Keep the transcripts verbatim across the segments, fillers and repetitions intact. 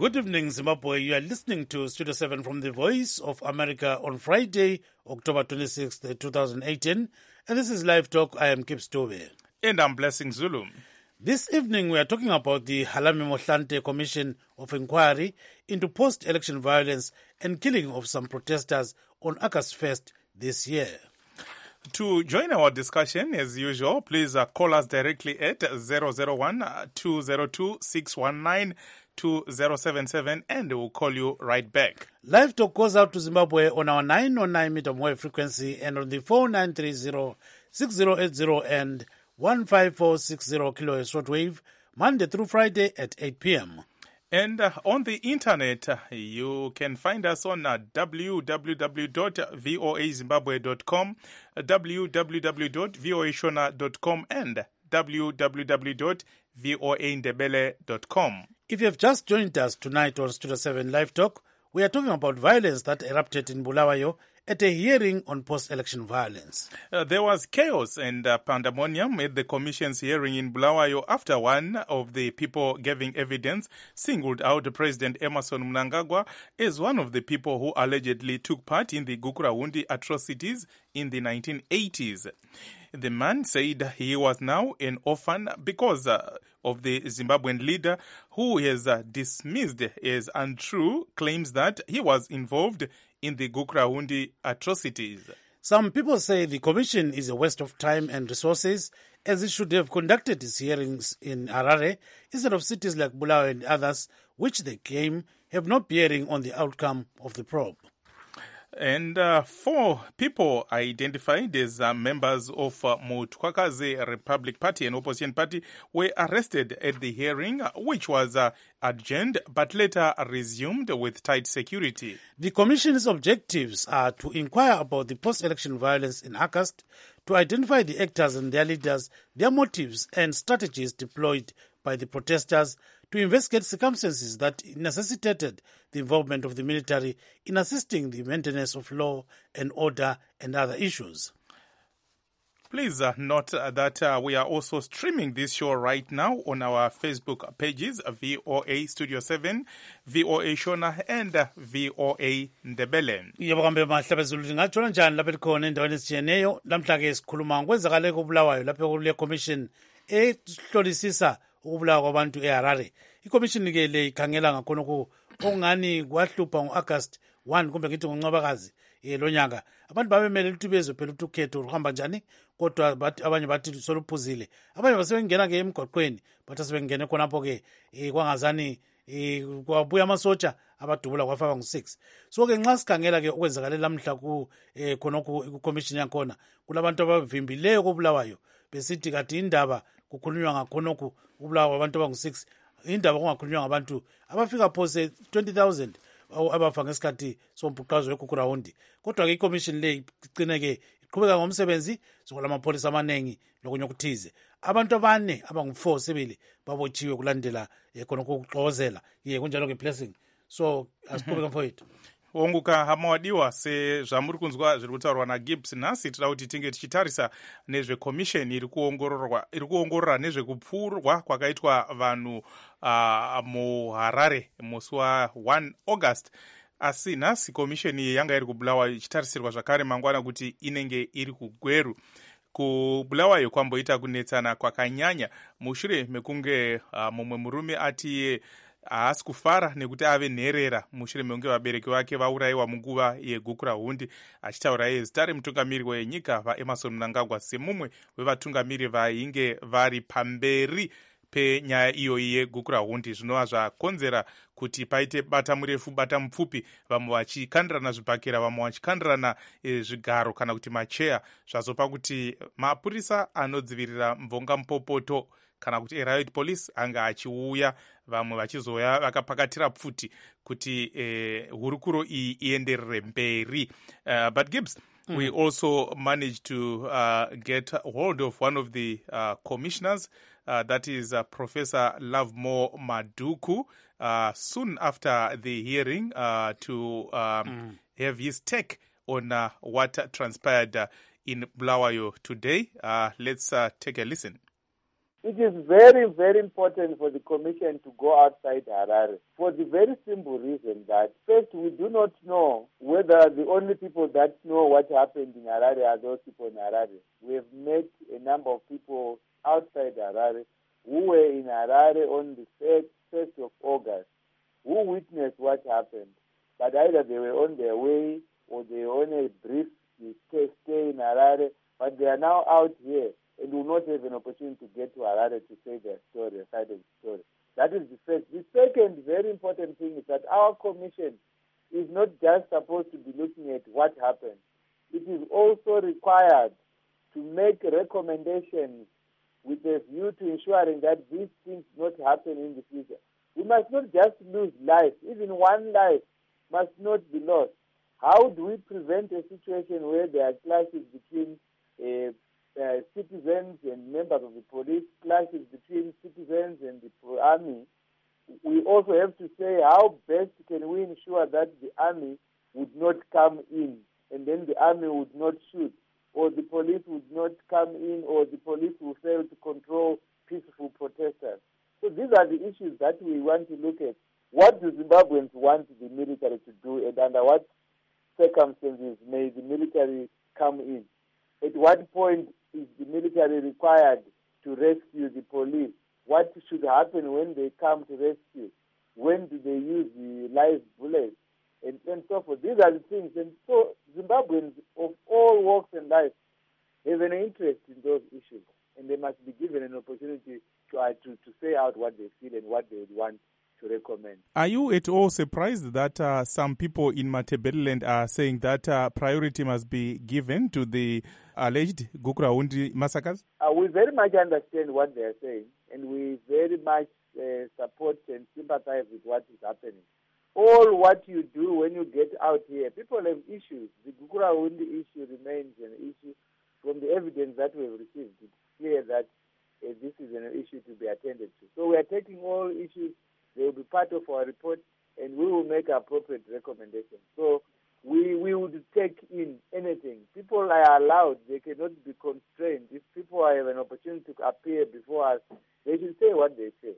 Good evening, Zimbabwe. You are listening to Studio seven from the Voice of America on Friday, October twenty-sixth, twenty eighteen. And this is Live Talk. I am Kip Stove. And I'm Blessing Zulu. This evening we are talking about the Halami Mohlante Commission of Inquiry into post-election violence and killing of some protesters on August first this year. To join our discussion, as usual, please uh, call us directly at zero zero one, two zero two, six one nine, two zero seven seven and we'll call you right back. Live Talk goes out to Zimbabwe on our nine oh nine meter wave frequency and on the four nine three zero, six zero eight zero and one five four six zero kilohertz shortwave, Monday through Friday at eight p.m. And uh, on the internet, uh, you can find us on uh, w w w dot voa zimbabwe dot com, uh, w w w dot voa shona dot com and w w w dot voa ndebele dot com. If you have just joined us tonight on Studio seven Live Talk, we are talking about violence that erupted in Bulawayo at a hearing on post-election violence. Uh, there was chaos and uh, pandemonium at the Commission's hearing in Bulawayo after one of the people giving evidence singled out President Emmerson Mnangagwa as one of the people who allegedly took part in the Gukurahundi atrocities in the nineteen eighties. The man said he was now an orphan because uh, of the Zimbabwean leader who has uh, dismissed as untrue claims that he was involved in the Gukurahundi atrocities. Some people say the commission is a waste of time and resources, as it should have conducted its hearings in Harare instead of cities like Bulawayo and others, which they claim have no bearing on the outcome of the probe. And uh, four people identified as uh, members of uh, Mutwakaze Republic Party, an opposition party, were arrested at the hearing, which was uh, adjourned but later resumed with tight security. The Commission's objectives are to inquire about the post-election violence in August, to identify the actors and their leaders, their motives and strategies deployed by the protesters, to investigate circumstances that necessitated the involvement of the military in assisting the maintenance of law and order and other issues. Please uh, note uh, that uh, we are also streaming this show right now on our Facebook pages, V O A Studio seven, V O A Shona, and uh, V O A Ndebele. Yebo kambe mahlaba Zulu lingathola njani lapha likhona endaweni esijiyeneyo lamhla ke sikhuluma ngokwenzakale kubulawayo lapha kule commission ehlolisisa ukubulawa kwabantu eHarare. Ikomishini ke le ikhangela ngakhona okungani kwahlupha ngo-August first kumbe ngithi ngoNcwabakazi eh lo nyaka abantu babemele ukuthi bezwe phela ukuthi ukhetho ruhamba njani, kodwa bathi abanye bathi soluphuzile, abanye basebengena ke emgwaqweni bathi sebengene khonapho ke eh kwangazani eh kwabuya amasotsha abadubula kwafaka ngo-six. So ke nxa sikhangela ke okwenzakale lamhla ku eh khonokho ikomishini yakhona kulabantu abavimbileyo kobulawayo besithi kade indaba kukhulunywa ngakhonokho ubulawa abantu abangu-six, indaba kungakhulunywa ngabantu abafika phose twenty thousand abafa ngesikhathi sombhuqazo weGukurahundi. Kodwa ke ikomishini le igcine ke iqhubeka ngomsebenzi sokulamapholisa amaningi lokunye okuthize. Abantu abane abangu-four sibili babotshiwe kulandela khonokho ukuxokozela ye kunjalo ke Blessing. So asiqhubeka mfowethu. Wonguka hamawadiwa se zvamuri kunzwa zviri kutaurwa naGibbs nhasi tinoda kuti tinge tichitarisa nezvekomisheni iri kuongororwa iri kuongorora nezvekupfurwa kwakaitwa vanhu uh, muHarare musi wa1 August. Asi nhasi komisheni iyi yanga iri kubulawayo ichitarisirwa zvakare mangwana kuti inenge iri kuGweru. Kubulawayo kwamboita kunetsana kwakanyanya mushure mekunge uh, mumwe murume ati haasi kufara nekuti ave nherera mushure mekunge vabereki vake vaurayiwa munguva yeGukurahundi, achitaura iye zita remutungamiri wenyika vaEmmerson Mnangagwa semumwe wevatungamiri vainge vari pamberi penyaya iyoyi yeGukurahundi, zvinova zvakonzera kuti paite bata murefu bata mupfupi, vamwe vachikandirana zvibhakera, vamwe vachikandirana e, zvigaro kana kuti macheya, zvazopa kuti mapurisa anodzivirira mvonga mupopoto kana kuti riot police anga achiuya, vamwe vachizoya vakapakatira pfuti kuti eh, hurukuro iyi ienderere mberi. Uh, but Gibbs, mm. we also managed to uh, get hold of one of the uh, commissioners, uh, that is uh, Professor Lovemore Maduku, uh, soon after the hearing uh, to um, mm. have his take on uh, what transpired uh, in Bulawayo today. Uh, let's uh, take a listen. It is very, very important for the Commission to go outside Harare for the very simple reason that, first, we do not know whether the only people that know what happened in Harare are those people in Harare. We have met a number of people outside Harare who were in Harare on the first of August, who witnessed what happened. But either they were on their way or they were on a brief stay, stay in Harare, but they are now out here and will not have an opportunity to get to Harare to say their story, their side of the story. That is the first. The second very important thing is that our commission is not just supposed to be looking at what happened. It is also required to make recommendations with a view to ensuring that these things not happen in the future. We must not just lose life. Even one life must not be lost. How do we prevent a situation where there are clashes between uh, uh, citizens and members of the police, clashes between citizens and the army? We also have to say how best can we ensure that the army would not come in and then the army would not shoot, or the police would not come in, or the police will fail to control peaceful protesters. So these are the issues that we want to look at. What do Zimbabweans want the military to do, and under what circumstances may the military come in? At what point is the military required to rescue the police? What should happen when they come to rescue? When do they use the live bullets? And, and so forth. These are the things. And so Zimbabweans of all walks and life have an interest in those issues, and they must be given an opportunity to, uh, to, to say out what they feel and what they would want to recommend. Are you at all surprised that uh, some people in Matabeleland are saying that uh, priority must be given to the alleged Gukurahundi massacres? Uh, we very much understand what they are saying, and we very much uh, support and sympathize with what is happening. All what you do when you get out here, people have issues. The Gukurahundi issue remains an issue. From the evidence that we have received, it's clear that uh, this is an issue to be attended to. So we are taking all issues. They will be part of our report, and we will make appropriate recommendations. So we, we would take in anything. People are allowed. They cannot be constrained. If people have an opportunity to appear before us, they should say what they say.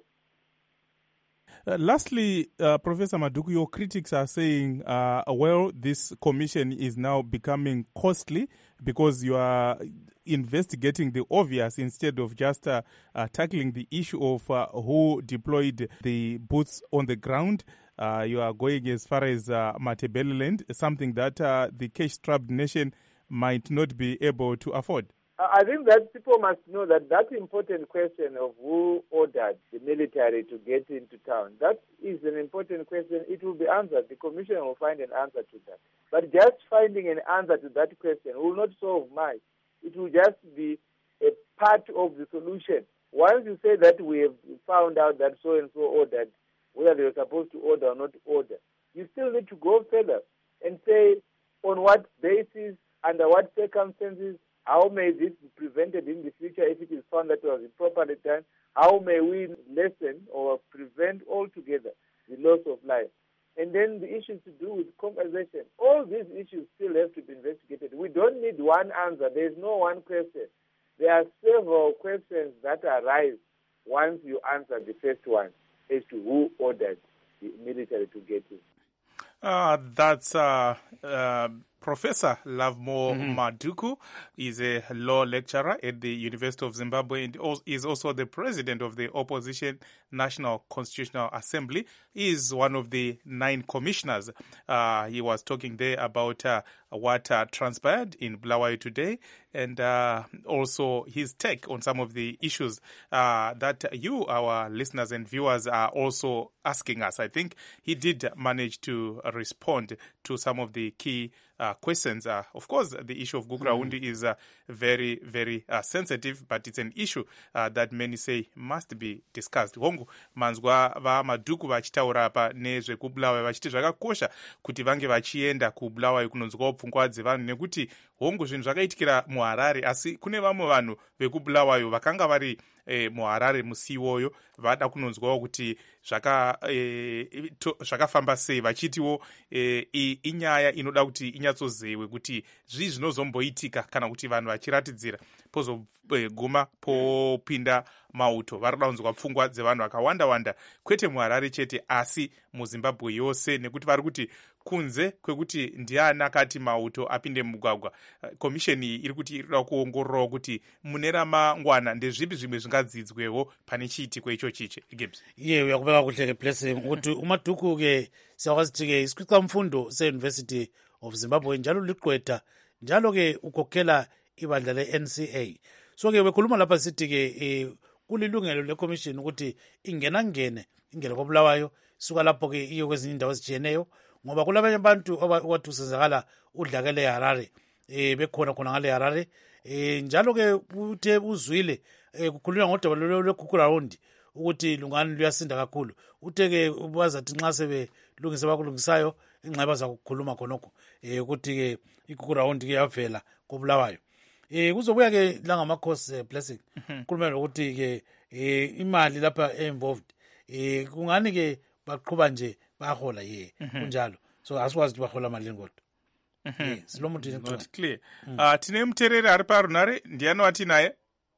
Uh, lastly, uh, Professor Maduku, your critics are saying, uh, well, this commission is now becoming costly because you are investigating the obvious instead of just uh, uh, tackling the issue of uh, who deployed the boots on the ground. Uh, you are going as far as uh, Matabeleland, something that uh, the cash-strapped nation might not be able to afford. I think that people must know that that important question of who ordered the military to get into town, that is an important question. It will be answered. The commission will find an answer to that. But just finding an answer to that question will not solve much. It will just be a part of the solution. Once you say that we have found out that so-and-so ordered, whether they were supposed to order or not order, you still need to go further and say on what basis, under what circumstances, how may this be prevented in the future if it is found that it was improperly done? How may we lessen or prevent altogether the loss of life? And then the issues to do with compensation. All these issues still have to be investigated. We don't need one answer. There is no one question. There are several questions that arise once you answer the first one as to who ordered the military to get in. Uh, that's uh, uh, Professor Lovemore mm-hmm. Maduku. Is a law lecturer at the University of Zimbabwe and is also the president of the Opposition National Constitutional Assembly. He is one of the nine commissioners. Uh, he was talking there about uh, what uh, transpired in Bulawayo today, and uh, also his take on some of the issues uh, that you, our listeners and viewers, are also asking us. I think he did manage to respond to some of the key uh, questions. Uh, of course, the issue of Gukurahundi mm. is uh, very, very uh, sensitive, but it's an issue uh, that many say must be discussed. Hongu manzwa va Maduku vachitaura apa nezvekubulawayo vachiti zvakakosha kuti vange vachienda kubulawayo kunonzwawo pfungwa dzevanhu, nekuti hongu zvinhu zvakaitikira muHarare, asi kune vamwe vanhu vekubulawayo vakanga vari eh, muHarare musi iwoyo vada kunonzwawo kuti zvaka eh, to, zvakafamba sei, vachitiwo eh, inyaya inoda kuti inyatsozewe kuti zvii zvinozomboitika kana kuti vanhu vachiratidzira pozoguma popinda mauto vari kuda kunzwa pfungwa dzevanhu vakawanda wanda, kwete muharare chete asi muzimbabwe yose, nekuti vari kuti kunze kwekuti ndiani akati mauto apinde mumugwagwa, komisheni iyi iri kuti irikuda kuongororawo kuti mune ramangwana ndezvipi zvimwe zvingadzidzwewo pane chiitiko icho chiche. Gibbs iye uyakubeka kuhle ke Blessing ukuthi uMaduku ke siyakwazi ukuthi ke isikhwica mfundo se-University of Zimbabwe njalo liqwetha njalo ke ukhokhela ibandla le-N C A. So ke bekhuluma lapha sithi ke eh, kulilungelo lekomishini ukuthi ingena ngene ingene koBulawayo suka lapho ke iyo kwezinye indawo ezijiyeneyo, ngoba kulabanye abantu okwathi usenzakala udlakele eHarare eh bekhona khona ngale Harare eh njalo ke uthe uzwile eh kukhulunywa ngodaba lweGugurawundi ukuthi lungani luyasinda kakhulu, uthe ke bazathi nxa sebelungisa bakulungisayo ingxeba zakukhuluma khonokho eh ukuthi ke iGugurawundi ke yavela koBulawayo. Eh kuzobuya ke la ngamakhosi Blessing kukhuluma ukuthi ke eh imali lapha involved eh kungani ke baqhuba nje bahola ye kunjalo, so asikwazi ukuthi bahola malini kodwa. Eh silomuntu not clear. Ah tine mterere ari parunare ndiani wati naye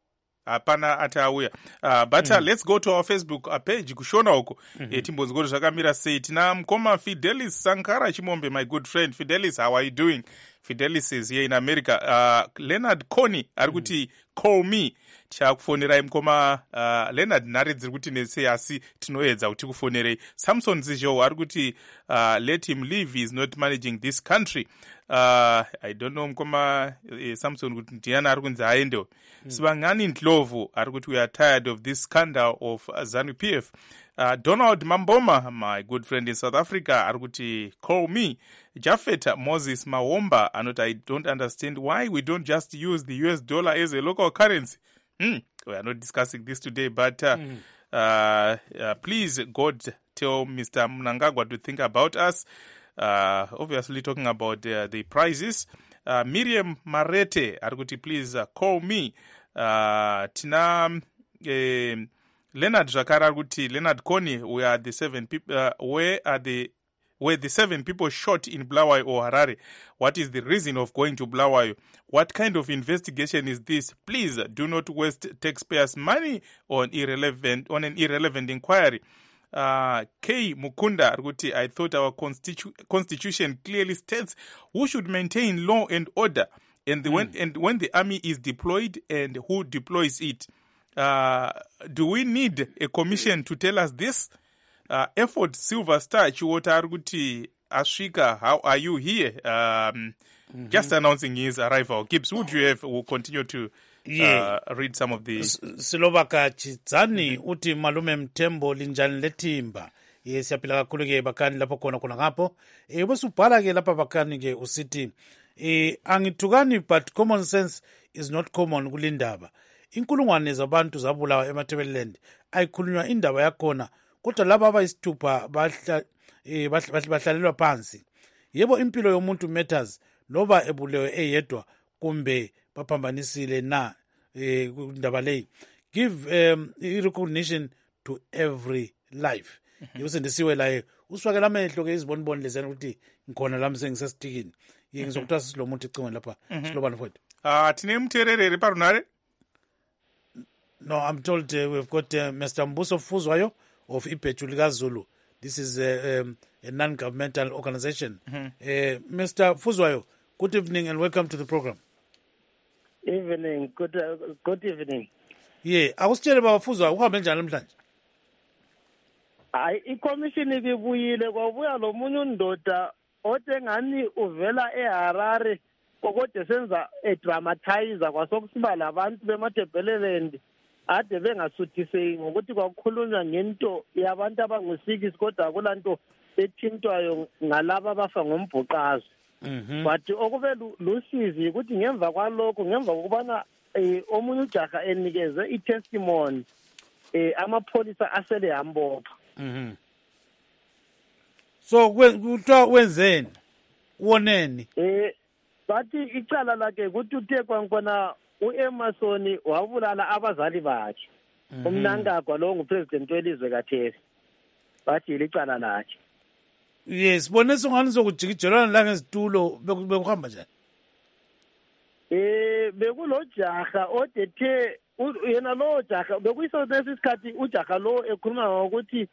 hapana atauya. Uh, but uh, mm. let's go to our Facebook uh, page kushona huko mm -hmm. timbonzwa kuti zvakamira sei. Tina mukoma Fidelis Sankara Chimombe, my good friend Fidelis, how are you doing? Fidelis is here in America. Uh, Leonard Coney ari kuti mm. call me chakufonerai mukoma uh, Leonard nhare dziri kuti nese asi tinoedza kuti kufonerei. Samson Zijo ari kuti uh, let him live, he is not managing this country. Uh, I don't know mukoma uh, Samson kuti ndiani ari kunzi aendewo. Mm. Sibangani Ndlovu ari kuti we are tired of this scandal of uh, ZANU-P F. Uh, Donald Mamboma, my good friend in South Africa, ari kuti call me. Jafet Moses Mawomba anoti I don't understand why we don't just use the U S dollar as a local currency. Mm. We are not discussing this today, but uh, mm. uh, uh, please God tell Mister Mnangagwa to think about us. Uh, obviously talking about uh, the prices. Uh, Miriam Marete ari kuti please uh, call me. Uh, tina eh, Leonard Jakara ari kuti Leonard Coney, we are the seven people uh, where are the were the seven people shot in Bulawayo or Harare? What is the reason of going to Bulawayo? What kind of investigation is this? Please do not waste taxpayers' money on irrelevant on an irrelevant inquiry. Uh, K. Mukunda Ruti, I thought our constitu- constitution clearly states who should maintain law and order, and the, mm. when and when the army is deployed and who deploys it. Uh, do we need a commission to tell us this? Uh, Effort Silver Star Chiwota Ruti Ashika, how are you here? Um, mm-hmm. Just announcing his arrival. Gibbs, would you have? We'll continue to. Yeah. Uh, read some of the Silovaka Chidzani uti malume Mtembo linjani letimba ye siyaphila kakhulu ke bakani lapho khona khona ngapho eh bosubhala ke lapha bakani ke usithi eh angithukani but common sense is not common kulindaba. Inkulungwane zabantu zabulawa eMatabeleland ayikhulunywa indaba yakhona, kodwa laba abayisithupha bahla eh bahlalelwa phansi. Yebo impilo yomuntu matters loba ebulewe eyedwa kumbe baphambanisile na eh indaba leyi. Give um, recognition to every life. Yosendisiwe la usifakela amehlo ke iziboniboni lezana ukuthi ngikhona la msengisesitikini ye ngizokuthiwa silo muntu icingweni lapha silobana futhi. Ah tine mterere parunare. No, I'm told uh, we've got uh, Mister Mbuso Fuzwayo of Ipetu Zulu. This is uh, um, a non-governmental organization. Mm-hmm. uh, Mister Fuzwayo, good evening and welcome to the program. Evening, good uh, good evening. Yeah, akusitshele baba Fuzwayo uhambe njani namhlanje? Hayi iCommission ibuyile kwabuya lo munye undoda othe ngani uvela eHarare kokode senza edramatizer kwasokusibala abantu beMatabeleland ade bengasuthiseki ngokuthi kwakhulunywa ngento yabantu abangusikisi kodwa kulanto ethintwayo ngalabo abafa ngombhuqazo. Mhm. But okube lusizi ukuthi ngemva kwalokho ngemva kokubana eh omunye ujaha enikeze itestimony eh amapholisa asele hambopha. Mhm. So kuthiwa wenzeni? Woneni? Eh bathi icala lakhe ukuthi uthe kwankona uEmerson wabulala abazali bakhe. Umnangagwa lo ngupresident welizwe kaThesi. Bathi licala lakhe. Yes, bonesa ngani sokujikijelana la ngezitulo bekuhamba njani? eh bekulojaha odethe yena lo jaha bekuyiso lesikhathi ujaha lo ekhuluma ngokuthi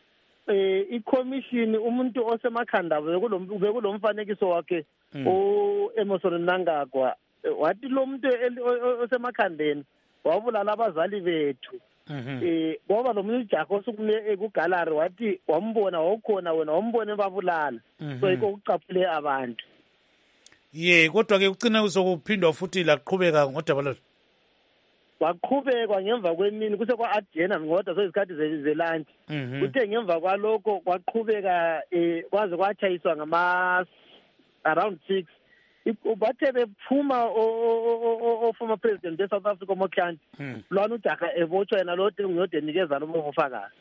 eh i-commission umuntu osemakhanda bekulomfanekiso wakhe o Emmerson Mnangagwa wathi lo muntu osemakhandeni wabulala abazali bethu eh ngoba lo muntu jaha osukume ekugalari wathi wambona wawukhona wena wambona babulala so yiko ukucaphule abantu. Ye kodwa ke ucina uzokuphindwa futhi laqhubeka ngodaba lo. Waqhubeka ngemva kwemini kuse kwa adjena ngodwa so izikhathi zelunch. Kuthe ngemva kwalokho kwaqhubeka eh kwaze kwachayiswa ngama around six. Bathe bephuma o former president of South Africa Mokhandi lwana ujaha ebotshwa yena lo ngiyode nikeza lo mofakazi.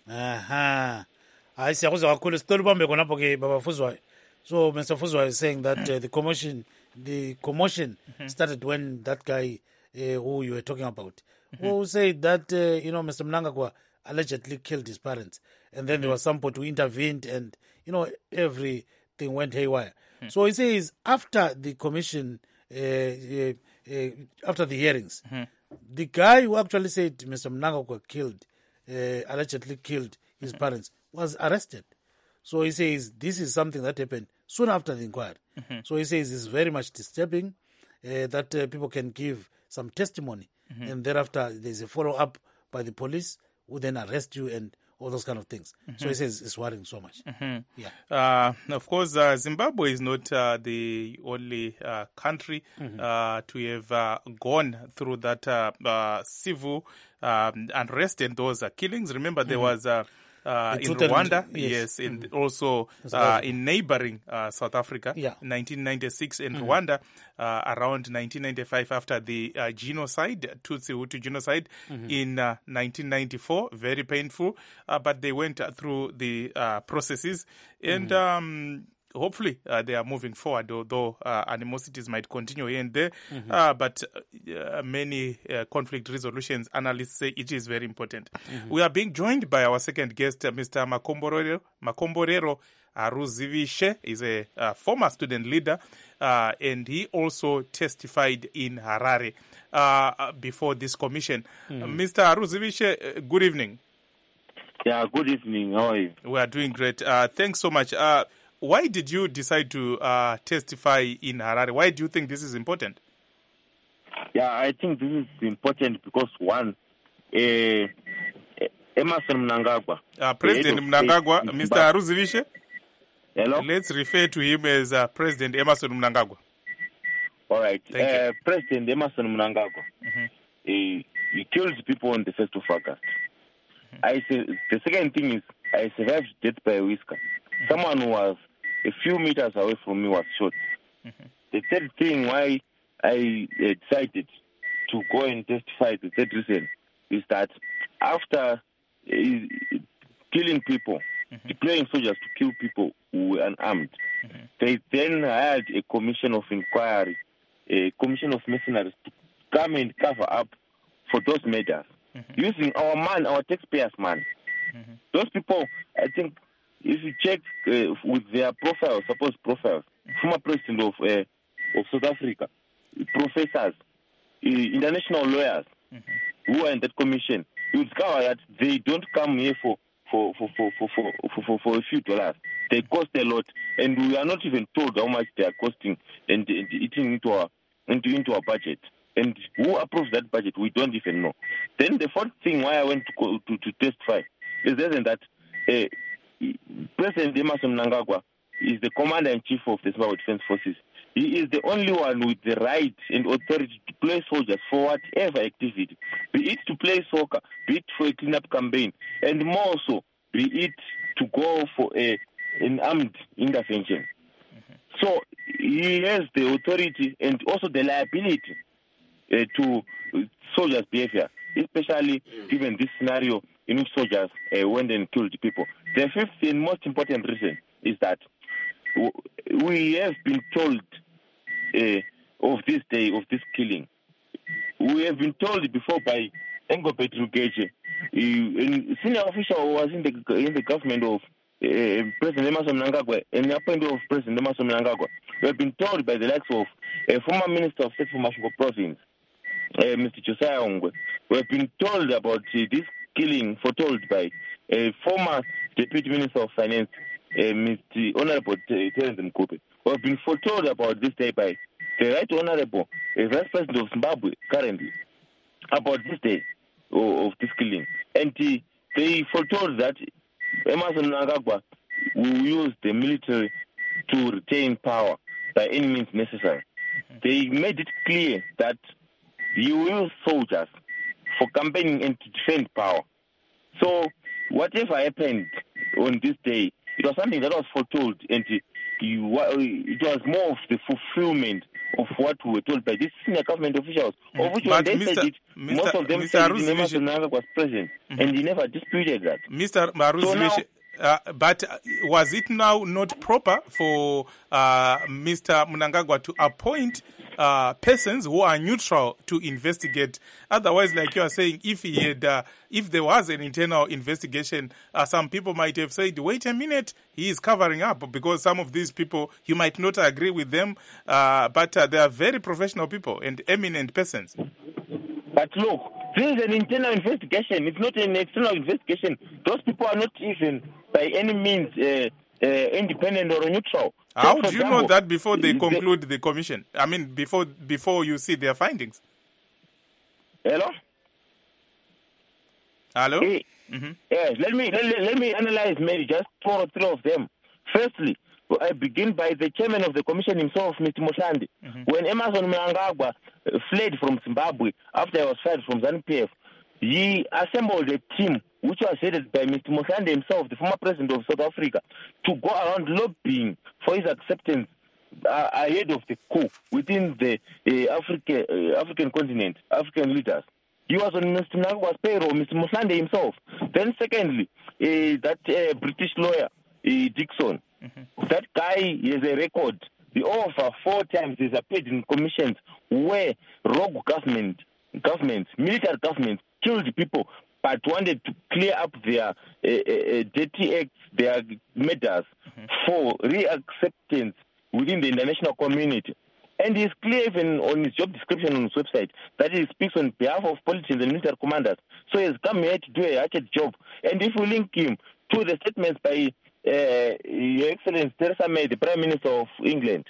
Aha. Hayi siyakuzwa kakhulu sicela ubambe khonapho ke baba Fuzwayo. So Mister Fuzwayo is saying that uh, the commotion the commotion mm-hmm. started when that guy uh, who you were talking about mm-hmm. who said that uh, you know Mister Mnangagwa allegedly killed his parents, and then mm-hmm. there was somebody who intervened, and you know everything went haywire. Mm-hmm. So he says after the commission uh, uh, uh, after the hearings mm-hmm. the guy who actually said Mister Mnangagwa killed uh, allegedly killed his mm-hmm. parents was arrested. So he says this is something that happened soon after the inquiry. Mm-hmm. So he says it's very much disturbing uh, that uh, people can give some testimony mm-hmm. and thereafter there's a follow-up by the police who then arrest you and all those kind of things. Mm-hmm. So he says it's worrying so much. Mm-hmm. Yeah. Uh, of course, uh, Zimbabwe is not uh, the only uh, country mm-hmm. uh, to have uh, gone through that uh, uh, civil um, unrest and those uh, killings. Remember, there mm-hmm. was... Uh, Uh, in Rwanda, yes, yes and mm-hmm. also uh, in neighboring uh, South Africa, yeah. in nineteen ninety-six, and mm-hmm. Rwanda uh, around nineteen ninety-five after the uh, genocide, Tutsi-Hutu genocide mm-hmm. in uh, nineteen ninety-four, very painful, uh, but they went uh, through the uh, processes, and mm-hmm. um, hopefully uh, they are moving forward, although uh, animosities might continue here and there. Mm-hmm. Uh, but uh, many uh, conflict resolutions analysts say it is very important. Mm-hmm. We are being joined by our second guest, uh, Mister Makomborero, Makomborero Aruzivishe. Is a uh, former student leader, uh, and he also testified in Harare uh, before this commission. Mm-hmm. Uh, Mister Aruzivishe, uh, good evening. Yeah, good evening. How are you? We are doing great. Uh, thanks so much. Uh, Why did you decide to uh, testify in Harare? Why do you think this is important? Yeah, I think this is important because, one, uh, Emmerson Mnangagwa. Uh, President Mnangagwa, Mister Aruzivishe? Hello? Let's refer to him as uh, President Emmerson Mnangagwa. All right. Thank uh, you. President Emmerson Mnangagwa, mm-hmm. he, he killed people on the first of August. Mm-hmm. I say, the second thing is, I survived death by a whisker. Mm-hmm. Someone who was a few meters away from me was shot. Mm-hmm. The third thing why I uh, decided to go and testify, the third reason, is that after uh, killing people, mm-hmm. deploying soldiers to kill people who were unarmed, mm-hmm. they then hired a commission of inquiry, a commission of mercenaries to come and cover up for those murders, mm-hmm. using our man, our taxpayers' money. Mm-hmm. Those people, I think, if you check uh, with their profiles, supposed profiles, mm-hmm. former president of uh, of South Africa, professors, uh, international lawyers mm-hmm. who are in that commission, you discover that they don't come here for for for for for for, for, for, for a few dollars. They cost a lot, and we are not even told how much they are costing and, and eating into our into into our budget. And who approves that budget, we don't even know. Then the fourth thing why I went to go, to, to testify is that uh, President Emmerson Mnangagwa is the commander-in-chief of the Zimbabwe Defense Forces. He is the only one with the right and authority to play soldiers for whatever activity, be it to play soccer, be it for a cleanup campaign, and more so, be it to go for a, an armed intervention. Mm-hmm. So he has the authority and also the liability uh, to soldiers' behavior, especially given this scenario in which soldiers uh, went and killed people. The fifth and most important reason is that we have been told uh, of this day, of this killing. We have been told before by Engelbert Rugeje, a senior official who was in the in the government of uh, President Emmerson Mnangagwa, and the appointment of President Emmerson Mnangagwa, We have been told by the likes of a former Minister of State for Mashuko Province, uh, Mister Josiah Ongwe. We have been told about uh, this killing foretold by a former Deputy Minister of Finance, uh, Mister Honorable Terence Mkupe. We have been foretold about this day by the Right Honorable uh, Vice President of Zimbabwe currently about this day of, of this killing. And uh, they foretold that Emmerson Mnangagwa will use the military to retain power by any means necessary. They made it clear that you will use soldiers for campaigning and to defend power. So whatever happened on this day, it was something that was foretold, and you, it was more of the fulfillment of what we were told by these senior government officials, mm. of which when they Mister said it, Mister most of them Mister said Emerson Mnangagwa was present, mm-hmm. and he never disputed that. Mister Maruzivish, so uh, but was it now not proper for uh, Mister Mnangagwa to appoint uh, persons who are neutral to investigate? Otherwise, like you are saying, if he had, uh, if there was an internal investigation, uh, some people might have said, "Wait a minute, he is covering up," because some of these people you might not agree with them, uh, but uh, they are very professional people and eminent persons. But look, this is an internal investigation. It's not an external investigation. Those people are not even by any means uh, uh, independent or neutral. How so, do you example, know that before they conclude the, the commission? I mean, before before you see their findings. Hello. Hello. Hey, mm-hmm. Yes. Let me let, let me analyze maybe just two or three of them. Firstly, I begin by the chairman of the commission himself, Mister Moshandi. Mm-hmm. When Emmerson Mnangagwa fled from Zimbabwe after he was fired from ZANU P F, he assembled a team which was headed by Mister Moshandi himself, the former president of South Africa, to go around lobbying for his acceptance uh, ahead of the coup within the uh, Africa, uh, African continent, African leaders. He was on Mister Mnangagwa's payroll, Mister Moshandi himself. Then secondly, uh, that uh, British lawyer, uh, Dixon, mm-hmm. that guy has a record. The over four times he's appeared in commissions where rogue government, governments, military governments killed people but wanted to clear up their uh, uh, dirty acts, their matters mm-hmm. for reacceptance within the international community. And he's clear even on his job description on his website that he speaks on behalf of politicians and military commanders. So he's come here to do a hatchet job. And if we link him to the statements by uh, Your Excellency Theresa May, the Prime Minister of England,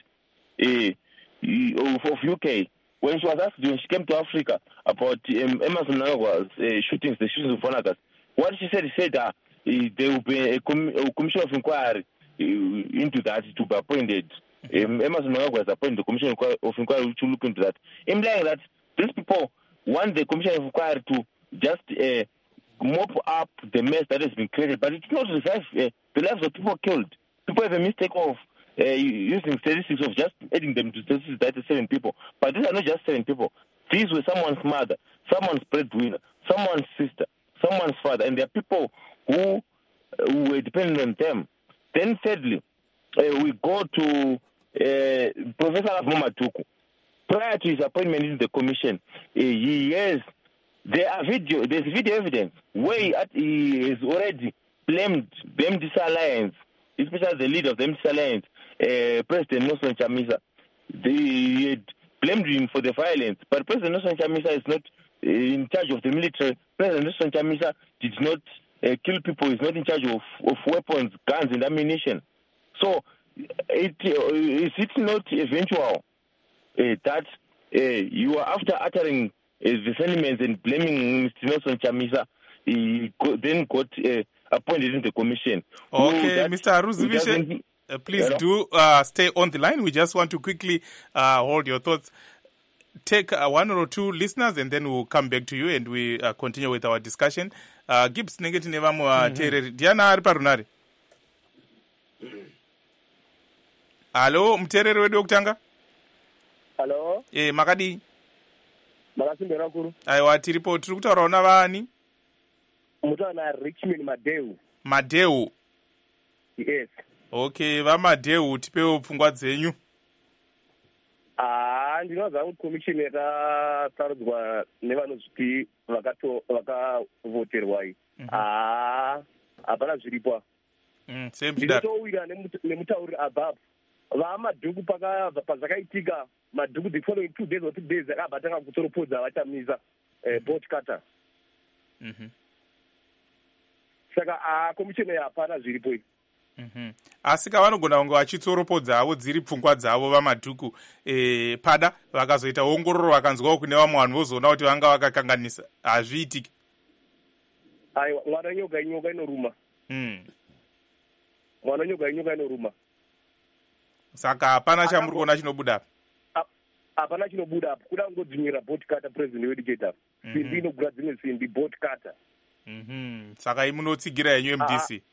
uh, of U K, when she was asked when she came to Africa about um, Emmerson Mnangagwa's uh, shootings, the shootings of Vonnegut, what she said, she said uh, there will be a, com- a commission of inquiry uh, into that to be appointed. Um, Emmerson Mnangagwa has appointed the commission of inquiry which will look into that. Implying that these people want the commission of inquiry to just uh, mop up the mess that has been created, but it's not revive uh, the lives of people killed. People have a mistake of uh, using statistics of just adding them to statistics that is seven people. But these are not just seven people. These were someone's mother, someone's breadwinner, someone's sister, someone's father, and there are people who, uh, who were dependent on them. Then thirdly, uh, we go to uh, Professor Matuku. Prior to his appointment in the commission, uh, he has there are video, there's video evidence where he, he has already blamed the M D C Alliance, especially the leader of the M D C Alliance, uh, President Nelson Chamisa. They had blamed him for the violence, but President Nelson Chamisa is not uh, in charge of the military. President Nelson Chamisa did not uh, kill people. He's not in charge of, of weapons, guns, and ammunition. So, it, uh, is it not eventual uh, that uh, you are after uttering uh, the sentiments and blaming Mister Nelson Chamisa, he go, then got uh, appointed in the commission? Okay, Mister Aruzivishe, uh, please you know? do uh, stay on the line. We just want to quickly uh, hold your thoughts. Take uh, one or two listeners and then we'll come back to you and we uh, continue with our discussion. Uh, Gibbs negeti nevamo uh, tereri. Diana ari parunari. Hello, mtereri wedu okutanga? Hello. Eh, makadi. Makasimbera kuru. Aiwa tiripo tiri kutaura na vani? Mutaura Richmond Madeu. Madeu. Yes. Okay, va Madeu tipewo pfungwa dzenyu. Ah, ndinoza kuti commission yakatarudzwa nevanozviti vakato vakavoterwa iyi. Ah, hapana zviripo. Mm, same nditowira nemutauri abapo. vamadhuku pazvakaitika madhuku the following two days or three days akabva tanga kutsoropodza vachamisa boat cutter. Saka komishoni hapana zviripo izvi. Mm-hmm. Asi kavanogona kunge vachitsoropodza havo dziri pfungwa dzavo vamadhuku e, pada vakazoita ongororo vakanzwawo kune vamwe vanhu vozoona kuti vanga vakakanganisa hazviitiki. Aiwa, mwana nyoka inyoka inoruma. Mm. Mwana nyoka inyoka inoruma. Saka hapana chamuri kuona chinobuda. Hapana chinobuda apo. Kuda kungodzvinyira boat cutter president weDicate apo. Simbi inogura dzimwe simbi boat cutter. Mhm. Saka imunotsigira yenyu M D C.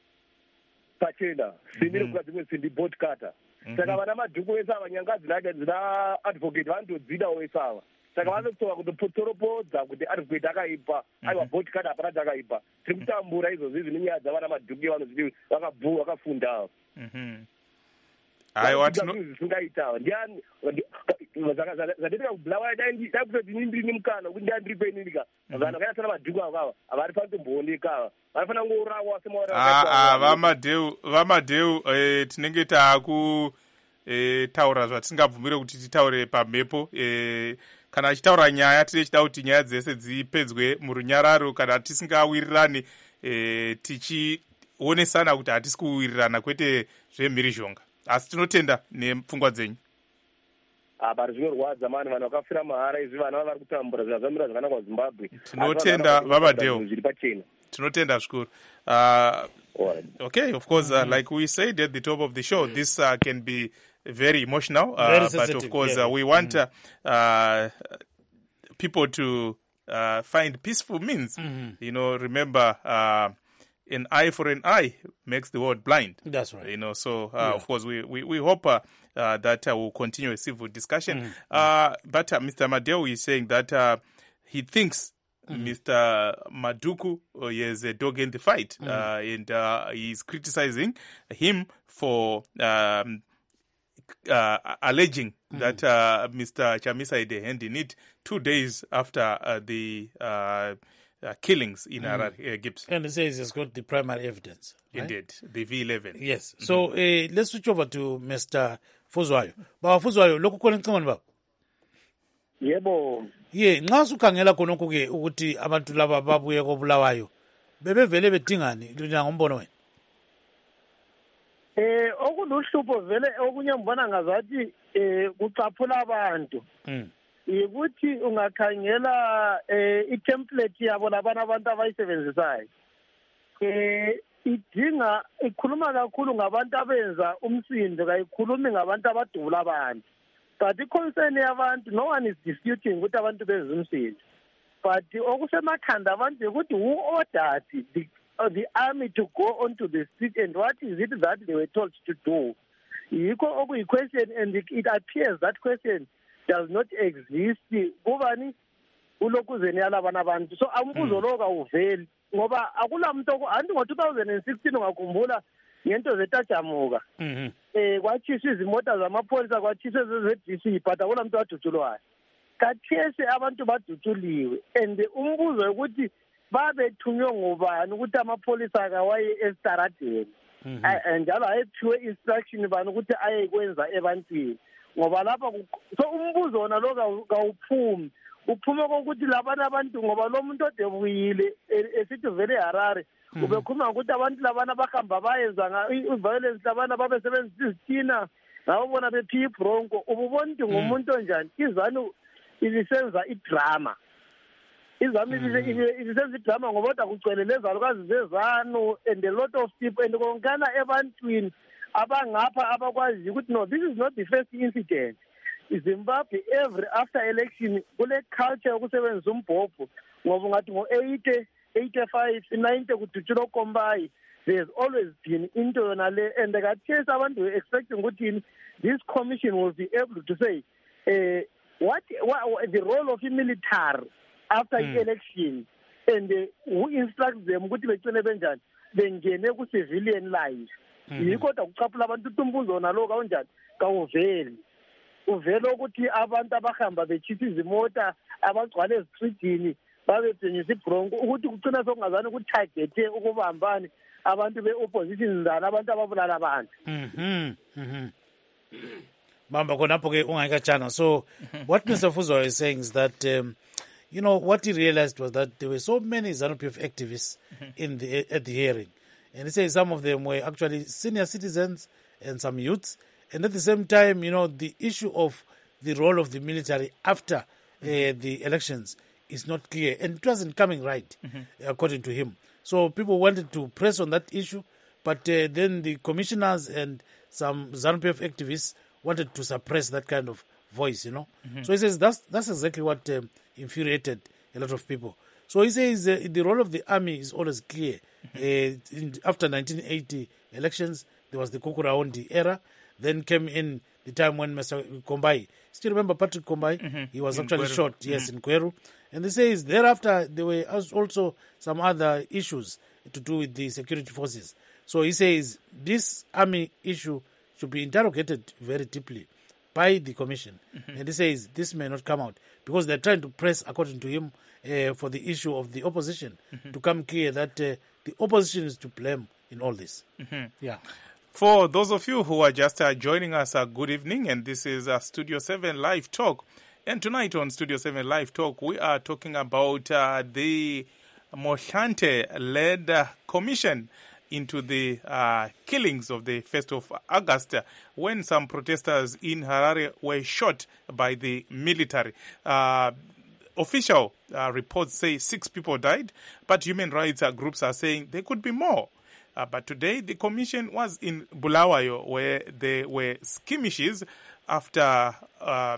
Pachena simbi inogura dzimwe simbi boat cutter. Saka vana madhuku vese ava nyanga dzina advocate vandodzida vese ava. Saka vanotsoka kutotsoropodza kuti advocate akaipa, aiwa boat cutter hapana dzakaipa. Tiri kutambura izvozvi izvi nenyaya dzavana madhuku vanozviti vakabvu vakafunda. Mhm. Aiwa tino zvisingaita ndiani zvatika kubulawa dai kutoti nindiri nemukana kuti ndiandiripe inika vanhu vakaita sana madhuku avava havari panotombooneka ava vanofana kungourawa semaaa vamadheu vamadheu tinenge taakutaura zvatisingabvumire kuti titaure pamhepo kana achitaura nyaya tine chida kuti nyaya dzese dzipedzwe murunyararo kana tisingawirirani tichionesana kuti hatisi kuwirirana kwete zvemhirizhonga. Asi tinotenda nepfungwa dzenyu. Apa zvinorwadza mani vanhu vakafira mahara izvi vana vari kutambura zvinhu zvamira zvakanaka kuZimbabwe. Tinotenda vamadheu. Tinotenda zvikuru. Uh, okay, of course, uh, like we said at the top of the show, this uh, can be very emotional, uh, very but of course yeah. uh, we want uh, uh, people to uh, find peaceful means. Mm-hmm. You know, remember, uh, an eye for an eye makes the world blind. That's right. You know, so uh, yeah. of course we we, we hope uh, uh, that uh, we'll continue a civil discussion. Mm-hmm. Uh, but uh, Mister Madeu is saying that uh, he thinks mm-hmm. Mister Maduku uh, is a dog in the fight, mm-hmm. uh, and uh, he's criticizing him for um, uh, alleging mm-hmm. that uh, Mister Chamisa had a hand in it two days after uh, the uh, Uh, killings in mm. Harare, uh, Gibbs. And it says it's got the primary evidence. Right? Indeed, the V eleven. Yes. Mm-hmm. So uh, let's switch over to Mister Fuzwayo. Baba Fuzwayo, lokhu khona ncingweni baba. Yebo. Ye, nxa sukhangela khonokho ke ukuthi abantu laba babuye koBulawayo bebevele bedingani lunya ngombono wena. Eh okuluhlupho vele okunye mbona ngazathi eh kucaphula abantu. Mm. Ukuthi ungakhangela eh i-template yabo labana abantu abayisebenzisayo eh idinga ikhuluma kakhulu ngabantu abenza umsindo kayikhulumi ngabantu abadubula abantu but i-concern yabantu no one is disputing ukuthi abantu benza umsindo but okusemakhanda abantu ukuthi who ordered the, uh, the army to go onto the street and what is it that they were told to do yikho okuyi-question and it, it appears that question does not exist kubani ulokuzeni yalabana abantu so ambuzo lo kawuveli ngoba akulamuntu anti ngo two thousand sixteen ungakhumbula ngento zetajamuka eh kwathiswa izimota zamapholisa kwathiswa ze-D C but akulamuntu wadutshulwayo kathese abantu badutshuliwe and umbuzo ukuthi babethunywe ngubani ukuthi amapholisa akawaye esitaradeni njalo ayephiwe instruction bani ukuthi ayekwenza ebantwini ngoba lapha so umbuzo wona lo kawuphumi uphuma kokuthi labana abantu ngoba lo muntu odebuyile esithi vele Harare ubekhuluma ukuthi abantu labana bahamba bayenza i-violence labana babesebenzisa izitina ngabo bona bephi ibronco ububona ukuthi ngumuntu onjani izanu ilisenza idrama izami ilisenza idrama ngoba kodwa kugcwele lezalukazi zezanu and a lot of people and konkana ebantwini abangapha abakwazi ukuthi no this is not the first incident Zimbabwe every after election kule culture yokusebenzisa umbhobho ngoba ngathi ngo-eighty eighty-five ninety kudutshulwa ukombayi there's always been into yona le and kathesi abantu were expecting ukuthi this commission will be able to say uh, what, what the role of the military after mm. the election and uh, who instructs them ukuthi begcine benjani bengene ku-civilian life yikho kodwa kucaphula abantu utumbuzo nalo kanjani kawuveli uvela ukuthi abantu abahamba betshisa izimota abagcwala ezitridini babebhenyisa ibronco ukuthi kucina sokungazani ukutargethe ukubambani abantu be-opposition zana abantu ababulala abantu mhm mhm Mamba konapo ke ungayikatshana. So what Mister Fuzo is saying is that um, you know what he realized was that there were so many ZANU-P F activists in the at the hearing, and he says some of them were actually senior citizens and some youths, and at the same time, you know, the issue of the role of the military after uh, the elections is not clear, and it wasn't coming right, mm-hmm. according to him. So people wanted to press on that issue, but uh, then the commissioners and some ZANU-P F activists wanted to suppress that kind of voice, you know. Mm-hmm. So he says that's that's exactly what um, infuriated a lot of people. So he says uh, the role of the army is always clear. Mm-hmm. Uh, in, after nineteen eighty elections, there was the Kukuraundi era. Then came in the time when Mister Kombai, still remember Patrick Kombai? Mm-hmm. He was in actually Kweru. shot, yes, mm-hmm. in Kweru. And they say thereafter there were also some other issues to do with the security forces. So he says this army issue should be interrogated very deeply by the commission. Mm-hmm. And he says this may not come out because they're trying to press, according to him, uh, for the issue of the opposition mm-hmm. to come clear that uh, the opposition is to blame in all this. Mm-hmm. Yeah. For those of you who are just uh, joining us, uh, good evening, and this is uh, Studio seven Live Talk. And tonight on Studio seven Live Talk, we are talking about uh, the Moshante-led uh, commission into the uh, killings of the first of August uh, when some protesters in Harare were shot by the military. Uh, official uh, reports say six people died, but human rights uh, groups are saying there could be more. Uh, but today, the commission was in Bulawayo, where there were skirmishes after uh,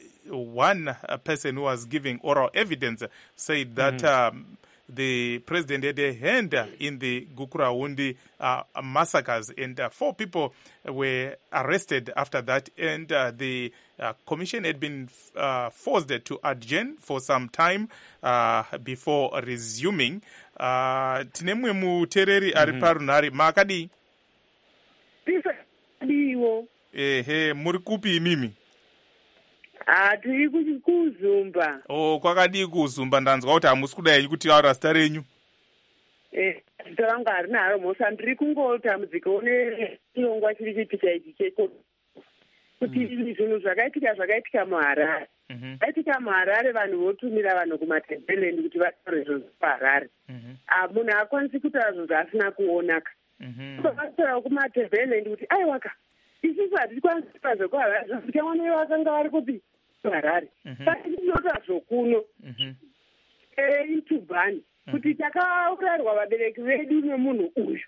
one uh, person who was giving oral evidence said that mm-hmm. um, the president had a hand in the Gukurahundi uh, massacres, and uh, four people were arrested after that, and uh, the uh, commission had been uh, forced to adjourn for some time uh, before resuming. Uh, tine mwe mutereri ari parunhare makadi diwo ehe muri kupi imimi ah tiri kuzumba oh kwakadi kuzumba ndanzwa kuti hamusi kudai kuti aura zita renyu eh ndanga ari naro mosa ndiri kungotambudzika une chirongwa chiri chipicha ichi cheko kuti zvinhu zvakaitika zvakaitika muHarare aitika muHarare vanhu votumira vanhu kumatembelendi kuti vataure zvinhu zvaHarare munhu haakwanisi kutaura zvinhu zvaasina kuonaka vataura kumatembelendi kuti aiwaka isusu hatikwanisi kutaura zvekuHarare zvatikamwana vakanga vari kupi kuHarare saka tinotaura zvokuno intubhani kuti takaurayirwa vabereki vedu nemunhu uyu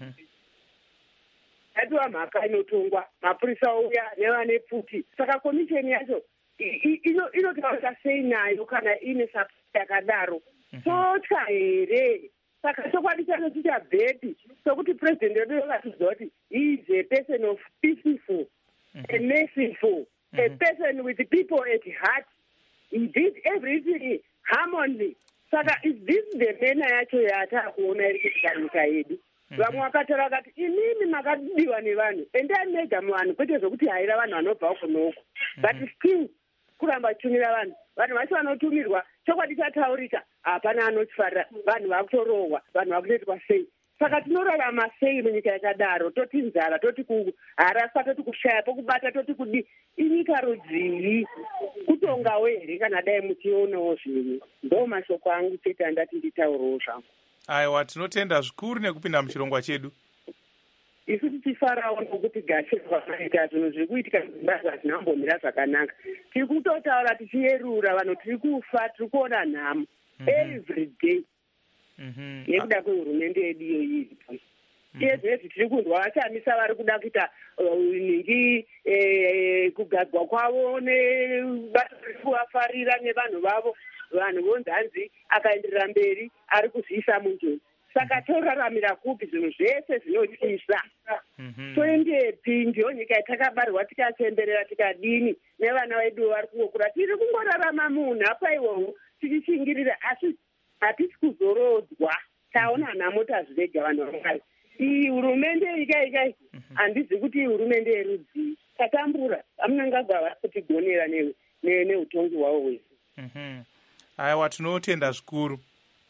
yatiwa mhaka inotongwa mapurisa ouya nevane pfuti saka komisheni yacho inotaura sei nayo kana ine sapoti yakadaro totya here saka chokwadi chacho chichabvepi sokuti purezidendi wedu vakatidza kuti he is a person of peaceful a merciful a person with people at heart he did everything harmoniously saka is this the mena yacho yatakuona iri kuitika nyika yedu vamwe vakataura vakati imimi makadiwa nevanhu endai mega muvanhu kwete zvokuti haira vanhu vanobva kunoko but still kuramba tumira vanhu vanhu vacho vanotumirwa chokwadi chataurika hapana anochifarira vanhu vakutorohwa vanhu vakutoitwa sei saka tinorarama sei munyika yakadaro toti nzara toti kuharasa toti kushaya pokubata toti kudi inyika rudzii kutongawo here kana dai muchionawo zvinhu ndo mashoko angu chete andati nditaurewo zvangu aiwa tinotenda zvikuru nekupinda muchirongwa chedu isu tichifarawo nokuti gashirwa maita zvinhu zviri kuitika zvimbazva zvinambomira zvakanaka tiri kutotaura tichiyerura vanhu tiri kufa tiri kuona nhamo every day nekuda kwehurumende yedu iyo iripo iye zvinezvi tiri kunzwa vachamisa vari kuda kuita ningi kugadzwa kwavo nebasa riri kuvafarira nevanhu vavo vanhu vonzi hanzi akaenderera mberi ari kuzviisa munjodzi saka toraramira kupi zvinhu zvese zvinotyisa toendepi ndiyo nyika yatakabarirwa tikasemberera tikadini nevana vedu vari kungokura tiri kungorarama munhapa iwowo tichishingirira asi hatisi kuzorodzwa taona nhamo tazvirega vanhu vangai iyi hurumende ikaikai handizi kuti iyi hurumende yerudzii tatambura amunangagwa vari kutigonera neutongi hwavo hwese aiwa tinotenda zvikuru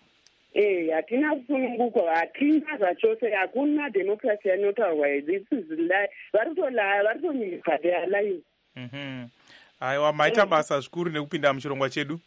Eh, hatina kusununguko, hatina zvachose, hakuna democracy yanotaurwa. This is lie. Vari kutolaya, vari kutonyika, they are lying. Mhm. Aiwa, maita basa zvikuru nekupinda muchirongwa chedu.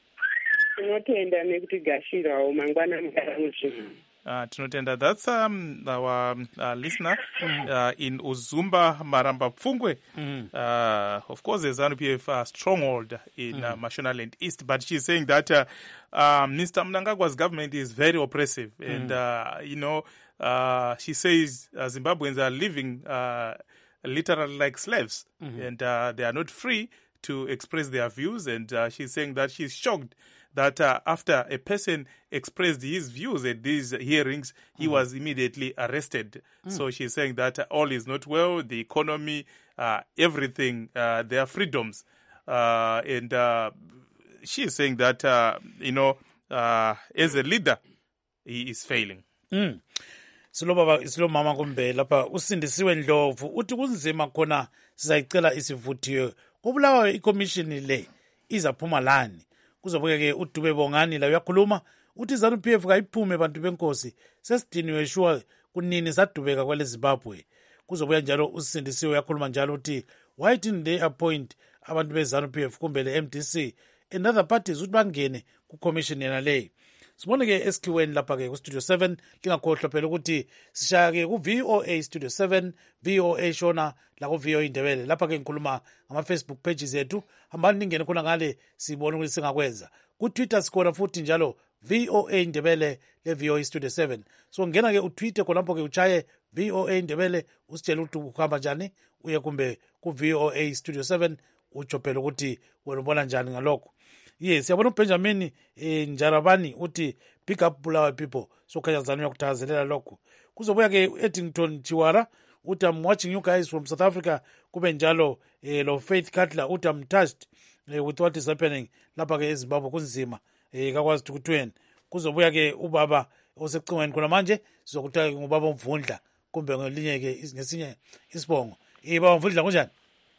Tinotenda nekuti gashirawo mangwana mugara muzvinhu. Uh, tinotenda. That's um, our uh, listener uh, in Uzumba, Maramba Pfungwe. Mm. Uh, of course, there's ZANU P F uh, stronghold in mm. uh, Mashonaland East, but she's saying that uh, uh, Mister Mnangagwa's government is very oppressive. Mm. And, uh, you know, uh, she says uh, Zimbabweans are living uh, literally like slaves, mm-hmm. and uh, they are not free to express their views. And uh, she's saying that she's shocked that uh, after a person expressed his views at these hearings, he mm. was immediately arrested. Mm. So she's saying that uh, all is not well, the economy, uh, everything, uh, their freedoms. Uh, and uh, she's saying that, uh, you know, uh, as a leader, he is failing. Mm. Silo baba silo mama kumbe lapha usindisiwe Ndlovu uthi kunzima khona sizayicela isivuthiyo kubulawa iCommission le izaphuma lani. Kuzobuke ke uDube Bongani la uyakhuluma uthi ZANU P F kayiphume bantu benkosi sesidiniwe sure kunini sadubeka kwele Zimbabwe. Kuzobuya njalo usindisiwe uyakhuluma njalo uthi why didn't they appoint abantu beZANU P F kumbe le M D C and other parties ukuthi bangene ku commission yena le. Sibone ke esikhiweni lapha ke ku Studio seven lingakhohlwa phela ukuthi sishaya ke ku V O A Studio seven, V O A Shona la ku V O A Indebele lapha ke ngikhuluma ngama Facebook pages ethu, hambani ningene khona ngale sibone ukuthi singakwenza. Ku Twitter sikhona futhi njalo V O A Indebele le V O A Studio seven. So ngena ke utweet khona lapho ke uchaye V O A Indebele usitshela ukuthi ukuhamba njani, uye kumbe ku V O A Studio seven utsho phela ukuthi wena ubona njani ngalokho. Yes, yabona uBenjamin eh, Njarabani uthi pick up Bulawayo people. So khanya ZANU yakuthakazelela lokho. Kuzobuya ke Eddington Chiwara uthi I'm watching you guys from South Africa. Kube njalo eh, lo Faith Cutler uthi I'm touched eh, with what is happening lapha ke eZimbabwe kunzima eh kakwazi ukuthweni. Kuzobuya ke ubaba osecingweni khona manje sizokutha ngubaba Mvundla kumbe ngelinye ke ngesinye isibongo. Eh baba Mvundla kunjani?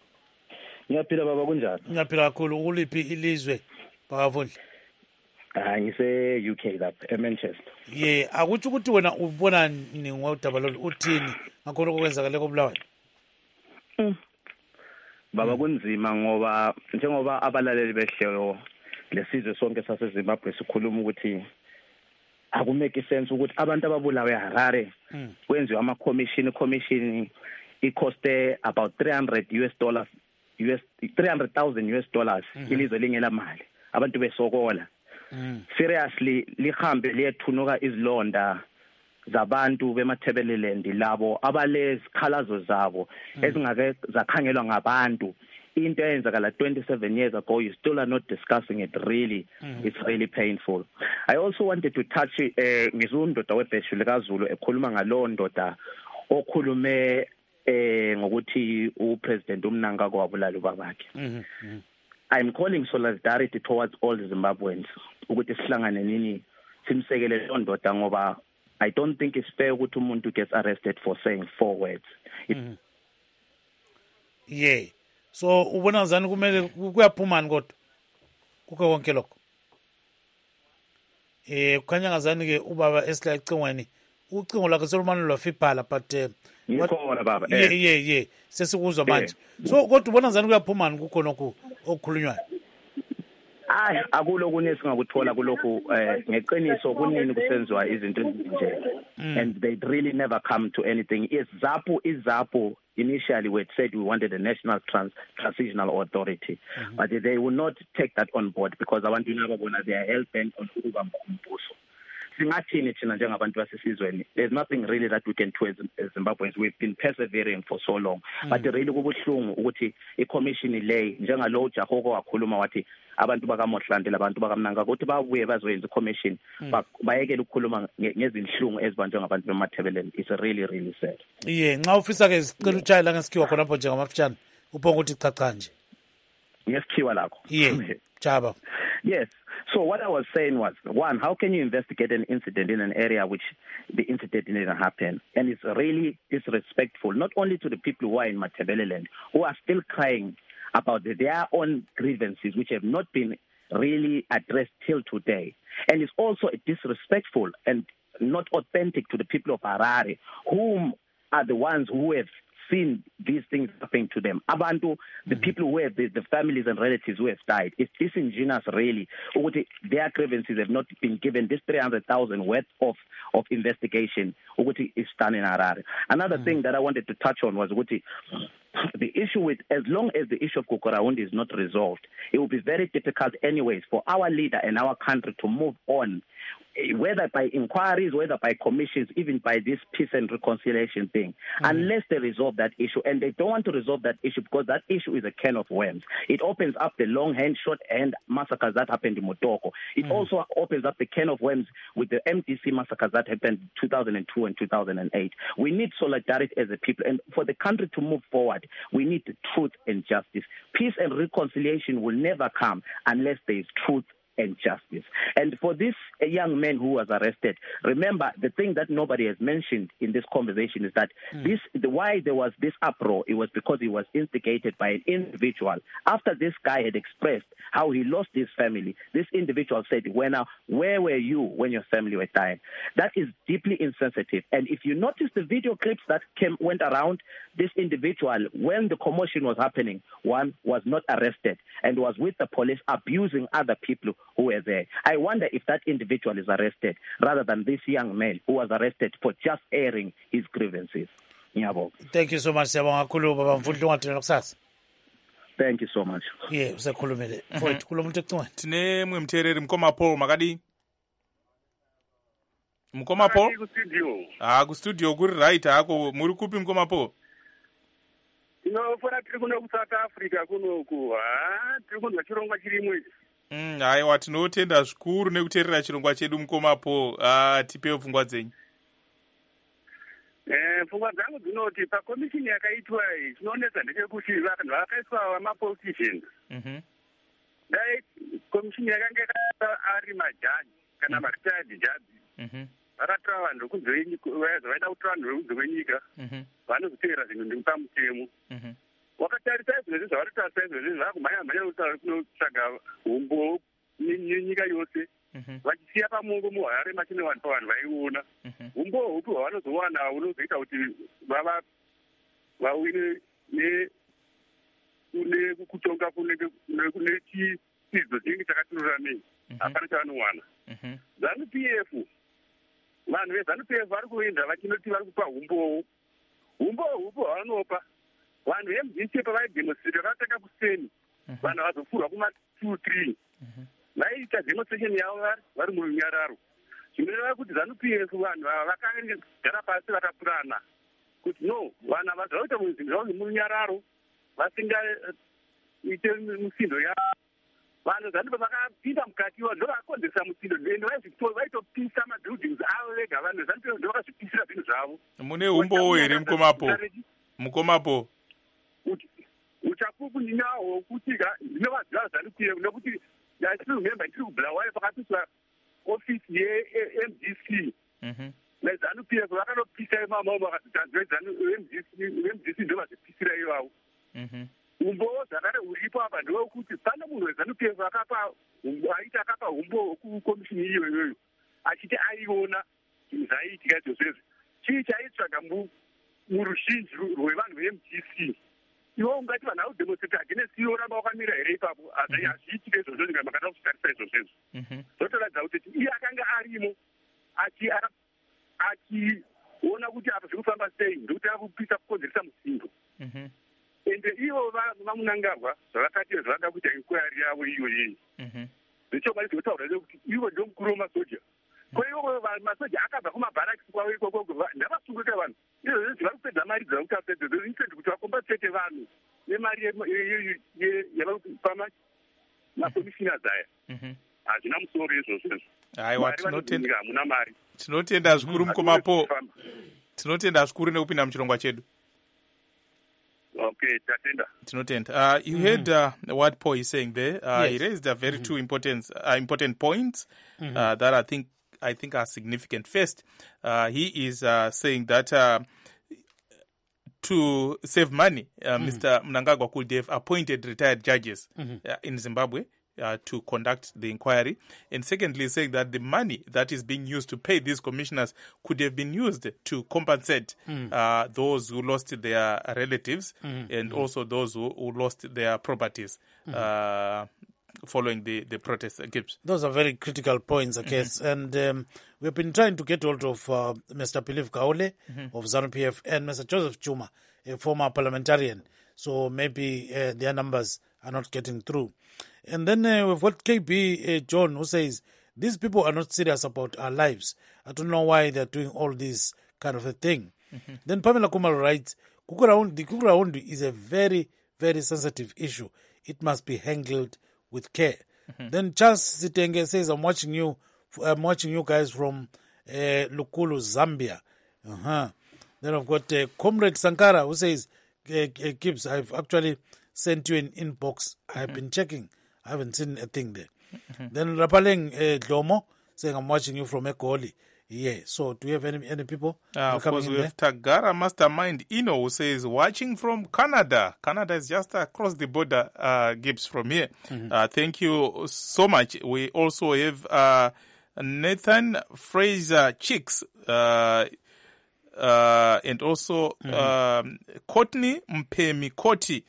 Ngiyaphila baba kunjani? Ngiyaphila kakhulu. Uliphi ilizwe? Bakavundla. Ah ngise U K lapha eManchester. Yeah, akuthi ukuthi wena ubona ni ngodaba lo uthini ngakhona okwenzakala koBulawayo? Mm. Baba kunzima ngoba njengoba abalaleli behlelo lesizwe sonke saseZimbabwe sikhuluma ukuthi akumake sense ukuthi abantu ababulawa eHarare kwenziwa ama commission commission ikoste about three hundred US dollars U S three hundred thousand U S dollars ilizwe lingela mali abantu besokola seriously lihambe liyethunuka izilonda zabantu bemathebeleland labo abalezikhalazo zabo ezingake zakhangelwa ngabantu into eyenzakala twenty-seven years ago. You still are not discussing it. Really it's really painful. I also wanted to touch eh ngizundoda webheshu likaZulu ekhuluma ngalo ndoda okhulume eh ngokuthi upresident uMnangagwa wabulala ubabakhe. I'm calling solidarity towards all Zimbabweans ukuthi sihlangane nini simsekele lo ndoda ngoba I don't think it's fair ukuthi umuntu gets arrested for saying four words. Mm-hmm. Yeah. So ubona zani kumele kuyaphumani kodwa kuke konke lokho. Eh kukhanya ngazani ke ubaba esila icingweni ucingo lakhe solomani lwafiphala but uh, ngikhona baba yeah yeah yeah sesikuzwa manje. So kodwa ubona zani kuyaphumani kukhona lokho okukhulunywayo? Ay akulo kunye singakuthola kulokhu eh ngeqiniso kunini kusenziwa izinto ezinje and they really never come to anything. Is ZAPU is ZAPU initially we said we wanted a national trans transitional authority mm-hmm. but they will not take that on board because abantu nababona they are hell bent on ukubamba umbuso. Singathini thina njengabantu basesizweni, there's nothing really that we can do as, as Zimbabweans. We've been persevering for so long mm. but really kubuhlungu ukuthi iCommission le njengalo Jahoko wakhuluma wathi abantu bakaMohlande labantu bakaMnangagwa ukuthi babuye bazoyenza iCommission mm. bayekela ukukhuluma ngezinhlungu ezibanjwe ngabantu bemathebeleni. It's really really sad. Yeah, nxa ufisa ke sicela utshaya la ngesikhiwa khona lapho njengamafutshane ubonga ukuthi cha cha nje ngesikhiwa lakho. Yeah, chaba. Yes. So what I was saying was, one, how can you investigate an incident in an area which the incident didn't happen? And it's really disrespectful, not only to the people who are in Matabeleland, who are still crying about their own grievances, which have not been really addressed till today. And it's also disrespectful and not authentic to the people of Harare, whom are the ones who have seen these things happening to them. Abantu, the mm-hmm. people who have the, the families and relatives who have died, it's disingenuous really. Their grievances have not been given this three hundred thousand worth of, of investigation is done in Harare. Another mm-hmm. thing that I wanted to touch on was the issue with, as long as the issue of Gukurahundi is not resolved, it will be very difficult anyways for our leader and our country to move on, whether by inquiries, whether by commissions, even by this peace and reconciliation thing, mm-hmm. unless they resolve that issue. And they don't want to resolve that issue because that issue is a can of worms. It opens up the long hand, short hand massacres that happened in Motoko. It mm-hmm. also opens up the can of worms with the M D C massacres that happened in two thousand two and two thousand eight. We need solidarity as a people. And for the country to move forward, we need the truth and justice. Peace and reconciliation will never come unless there is truth and justice. And for this young man who was arrested, remember the thing that nobody has mentioned in this conversation is that mm. this the why there was this uproar, it was because he was instigated by an individual. After this guy had expressed how he lost his family, this individual said, "When uh, where were you when your family were dying?" That is deeply insensitive. And if you notice the video clips that came went around, this individual, when the commotion was happening, one was not arrested and was with the police abusing other people who were there. I wonder if that individual is arrested rather than this young man who was arrested for just airing his grievances. Thank you so much. Thank you so much. Yeah, usakhulumele. Mfowethu kulo muntu ekucingweni. Tine mwemthereri Mkoma Paul makadi. Mkoma Paul? Ku studio. Ah, ku studio kuri right ako muri kupi Mkoma Paul? Tinofana tiri kuno ku South Africa kuno ku. Ah, tiri kunzwa chirongwa chirimwe. Mm, aiwa tinotenda zvikuru nekuteerera chirongwa chedu Mkoma Paul. Ah, tipewo pfungwa dzenyu. Eh, pfungwa dzangu dzinoti pakomishini yakaitwa chinoonesa ndechekuti vanhu vakaiswa vamapoliticians. Mhm. Dai komishini yakanga ari majaji kana maretired judges. Mhm. Vakatora vanhu vaida kutora vanhu vekudzi kwenyika. Mhm. Vanozoteera zvinhu ndekupamutemo. Mhm. Wakatarisa izvezvi zvavaritarisira izvezvi vakumhanya mhanya kunotsvaga umbo nenyika yose. Vachisiya pamungu muHarare machine vanhu pavanhu vaiona. Umbo hupi hwavanozowana hunozoita kuti vava vawine kutonga kune chidzidzo chinenge chakatiruramei. Hapana chavanowana. ZANU P F, vanhu veZANU P F vari kuenda vachinoti vari kupa umbowo. Umbowo hupi hwavanopa vanhu V M D C pavaidhemostireta vakatanga kuseni, vanhu vazofurwa kuma two three. Vaiita demonstration yavo vari murunyararo. Zvinoreva kuti ZANU P F vanhu vakagara pasi vakapurana kuti no, vanhu avazoita zvinhu zvavo zvemurunyararo vasingaite musindo yavo. Vanhu ZANU P F vakapinda mukati ndo vakakonzeresa musindo ende vaitopisa mabuildings avo vega. Vanhu ZANU P F ndo vakazvipisira zvinhu zvavo. Mune umbowo here Mkoma Paul? Mkoma Paul. Uchapupu ninawo kuti ndinovaziva ZANU P F nekuti ndaitirememba ndiri kubulawayo pakapiswa ofisi ye-M D C. NeZANU P F vakanopisa imamao vakazvitanzwa M D C ndo vazvipisira ivavo. Umbowo zvakare huripo apa ndewekuti pane munhu weZANU P F akapa aita akapa umbo kukomishini iyo iyoyo achiti aiona zvinhu zvaiitika izvozvezvo. Chii chaitsvaga muruzhinji rwevanhu ve-M D C? Iwo ungati vanhu vari kudemonstrate against iwo ramba wakamira here ipapo hazviitike izvozvo zvinga makada kutarisa izvozvezvo. Zvotoratidza kuti iye akanga arimo achiona kuti apa zviri kufamba sei ndokuti ava kupisa kukonzeresa musindo. Ende ivo vamunangarwa zvavakati zvavada kuita inquiry yavo iyoyeyi. Zvechokwadi zvinotaura kuti ivo ndo mukuru wemasoja. Ko ivo masoja akabva kumabharakisi kwavo ikoko ndavasunguka vanhu. Izvo zvezvi vari kupedza mari dzavakutapedza instead kuti vakombasete vanhu nemari yavari kupa makomishinazi aya. Hazvina musoro izvozvezvo. Aiwa, hamuna mari. Tinotenda zvikuru Mkoma Paul. Tinotenda zvikuru nekupinda muchirongwa chedu. Okay, tatenda. Tinotenda. Uh, you mm-hmm. heard uh, what Paul is saying there. Uh, yes. He raised a very mm-hmm. two important uh, important points mm-hmm. uh, that I think I think are significant. First, uh, he is uh, saying that uh, to save money, uh, mm-hmm. Mister Mnangagwa could have appointed retired judges mm-hmm. uh, in Zimbabwe uh, to conduct the inquiry. And secondly, saying that the money that is being used to pay these commissioners could have been used to compensate mm. uh, those who lost their relatives mm. and mm. also those who, who lost their properties mm. uh, following the, the protests. Gibbs. Those are very critical points, I guess. Mm-hmm. And um, we've been trying to get hold of uh, Mister Philip Kaole mm-hmm. of ZANU P F and Mister Joseph Chuma, a former parliamentarian. So maybe uh, their numbers are not getting through. And then uh, we've got K B uh, John, who says, these people are not serious about our lives. I don't know why they're doing all this kind of a thing. Mm-hmm. Then Pamela Kumar writes, Kukuraundi, the Kukuraundi is a very, very sensitive issue. It must be handled with care. Mm-hmm. Then Charles Sitenge says, I'm watching you I'm watching you guys from uh, Lukulu, Zambia. Uh-huh. Then I've got uh, Comrade Sankara, who says, uh, uh, Gibbs, I've actually sent you an inbox. Mm-hmm. I've been checking. I haven't seen a thing there. Mm-hmm. Then Rapaleng uh, Dlomo saying, I'm watching you from Ekoli. Yeah, so do you have any any people? Uh, of course, we have there? Tagara Mastermind Ino, who says, watching from Canada. Canada is just across the border, uh, Gibbs, from here. Mm-hmm. Uh, thank you so much. We also have uh, Nathan Fraser Chicks, uh, uh, and also mm-hmm. um, Courtney Mpemi Koti.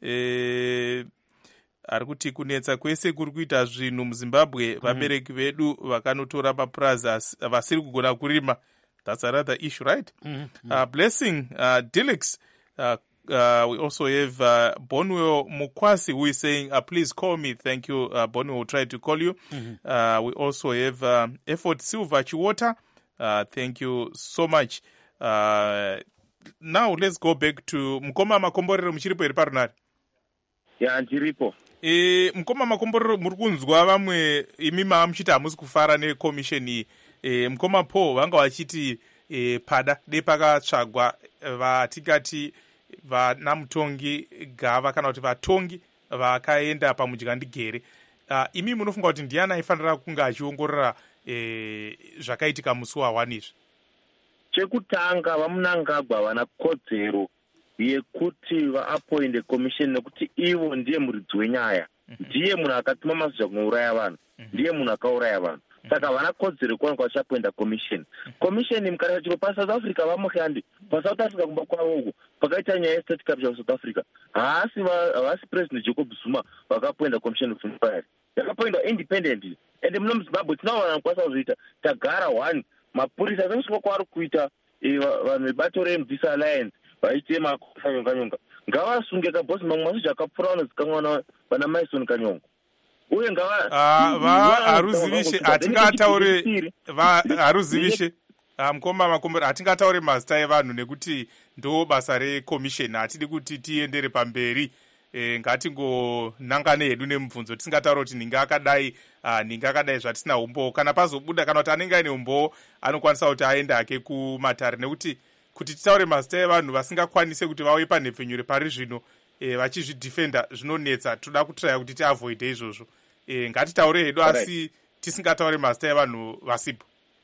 Uh, ari kuti kunetsa kwese kuri kuita zvinhu muZimbabwe vabereki vedu vakanotora mapurazi vasiri kugona kurima. That's another issue, right? Mm-hmm. Uh, blessing uh, Dilix. Uh, uh, we also have uh, Bonwell Mukwasi, who is saying, uh, please call me. Thank you, uh, Bonwell will try to call you. Mm-hmm. Uh, we also have uh, Effort Silver Chiwota. Uh, thank you so much. Uh, now let's go back to Mkoma Makomborero. Muchiripo iri parunari? Ya, ndiripo. E, Mkoma Makomborero muri kunzwa vamwe imi maamuchiti hamusi kufara nekomisheni iyi. E, Mkoma po vanga vachiti e, pada de pakatsvagwa vatikati vanamutongi gava kana kuti vatongi vakaenda pamudyandigere. Uh, imi munofunga kuti ndiani aifanira kunge achiongorora e, zvakaitika musi wawani izvi? Chekutanga vamunangagwa vana kodzero yekuti vaapoinde commission nekuti ivo ndiye muridzi wenyaya, ndiye munhu akatuma masoja kunouraya vanhu, ndiye munhu akauraya vanhu. Saka vana kodzero kuona kwachapoinda commission. Commission mukarata chiro paSouth Africa vamushandi paSouth Africa kumba kwavo uko pakaita nyaya yestate capture South Africa. Haasi havasi President Jacob Zuma vakapoinda commission of inquiry. Yakapoindwa independently. And muno muZimbabwe tinavo vanhu kwasazviita tagara one mapurisa semusiko kwaari kuita vanhu vebato reM D C Alliance vaite makanyonga nyonga ngavasunge kabhosi mamwe masoja akapfura vanozikanwa vana Maison Kanyongo. Uye ngava va haruzivishe atingataure va haruzivishe Mkoma Makomborero atingataure mazita evanhu nekuti ndo basa recommission, hatidi kuti tiendere pamberi. E, ngatingonangane hedu nemubvunzo, tisingataura kuti ninga akadai uh, ninga akadai zvatisina umbo kana pazobuda kana kuti anenge aine umbo anokwanisa kuti aende hake kumatare, nekuti kuti titaure mazita evanhu vasingakwanise kuti vauye panhepfenyuro pari zvino e, vachizvidhifenda zvinonetsa. Toda kutiraya kuti tiavoide izvozvo. E, ngatitaure hedu asi tisingataure mazita evanhu vasipo.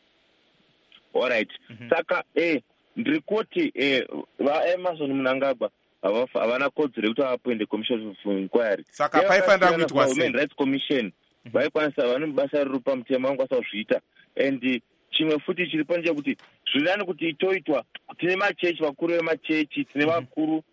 Alright. Mm-hmm. Saka eh ndiri kuti eh vaEmerson Mnangagwa havana kodzero yekuti vapoinde commission of inquiry. Saka paifanira kuitwa sei? Human Rights Commission vaikwanisa vane basa riri pamutemo vangakwanisa kuzviita. And chimwe futi chiripo ndechekuti zvinani kuti itoitwa tine machechi, vakuru vemachechi, tine vakuru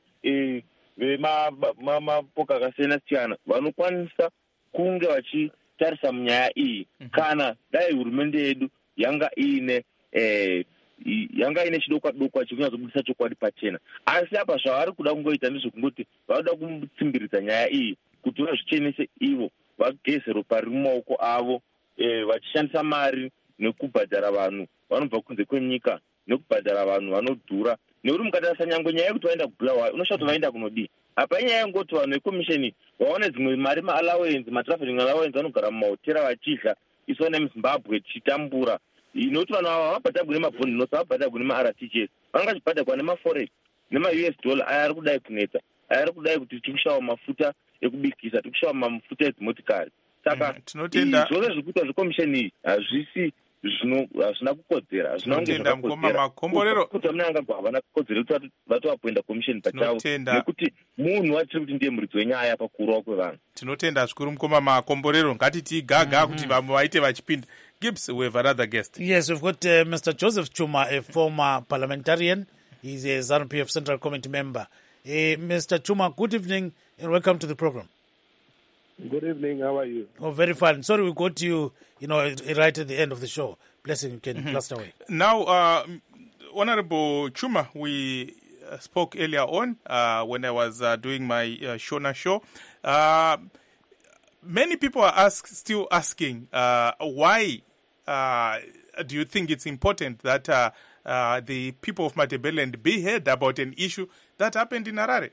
vemapoka akasiyana siyana vanokwanisa kunge vachitarisa munyaya iyi kana dai hurumende yedu yanga ine eh yanga ine chidokwa dokwa chikunyazobudisa chokwadi pachena. Asi apa zvavari kuda kungoita ndezvekungoti vanoda kutsimbiridza nyaya iyi kuti vazvichenese ivo vageze ropa riri mumaoko avo, eh, vachishandisa mari nekubhadhara vanhu vanobva kunze kwenyika nekubhadhara vanhu vanodhura. Nekuti mukatarisa nyangwe nyaya yekuti vaenda kubulawayo unosvika kuti vaenda kunodii. Apa inyaya yengoti vanhu vekomisheni vaone dzimwe mari maallowance matraveling allowance vanogara mumahotera vachidya isu vana muZimbabwe tichitambura. Inoti vanhu ava vabhadhagwa nemabhondi nosa vabhadhagwa nema-R T G S vanenge vachibhadhagwa nemaforex nema-U S dollar aya ari kudai kunetsa, aya ari kudai kuti tiri kushawa mafuta ekubikisa, tiri kushawa mafuta edzimotikari. Saka tinotenda zvose zviri kuitwa zvekomisheni iyi hazvisi hazvina kukodzera Tinotenda Mukoma Makomborero kuti munangagwa havana kukodzera kuti vatovapoinda commission pachavo nekuti munhu watiri kuti ndiye muridzi wenyaya pakurwa kwevanhu. Tinotenda zvikuru Mukoma Makomborero, ngatiti gaga kuti vamwe vaite vachipinda. Gibbs, we have another guest. Yes, we've got uh, Mister Joseph Chuma, a former parliamentarian. He's a ZANU P F Central Committee member. Uh, Mister Chuma, good evening and welcome to the program. Good evening. How are you? Oh, very fine. Sorry we got you, you know, right at the end of the show. Blessing, you can mm-hmm. blast away. Now, uh, Honorable Chuma, we uh, spoke earlier on uh, when I was uh, doing my uh, Shona show. Uh, many people are ask, still asking uh, why uh, do you think it's important that uh, uh, the people of Matabeleland be heard about an issue that happened in Harare?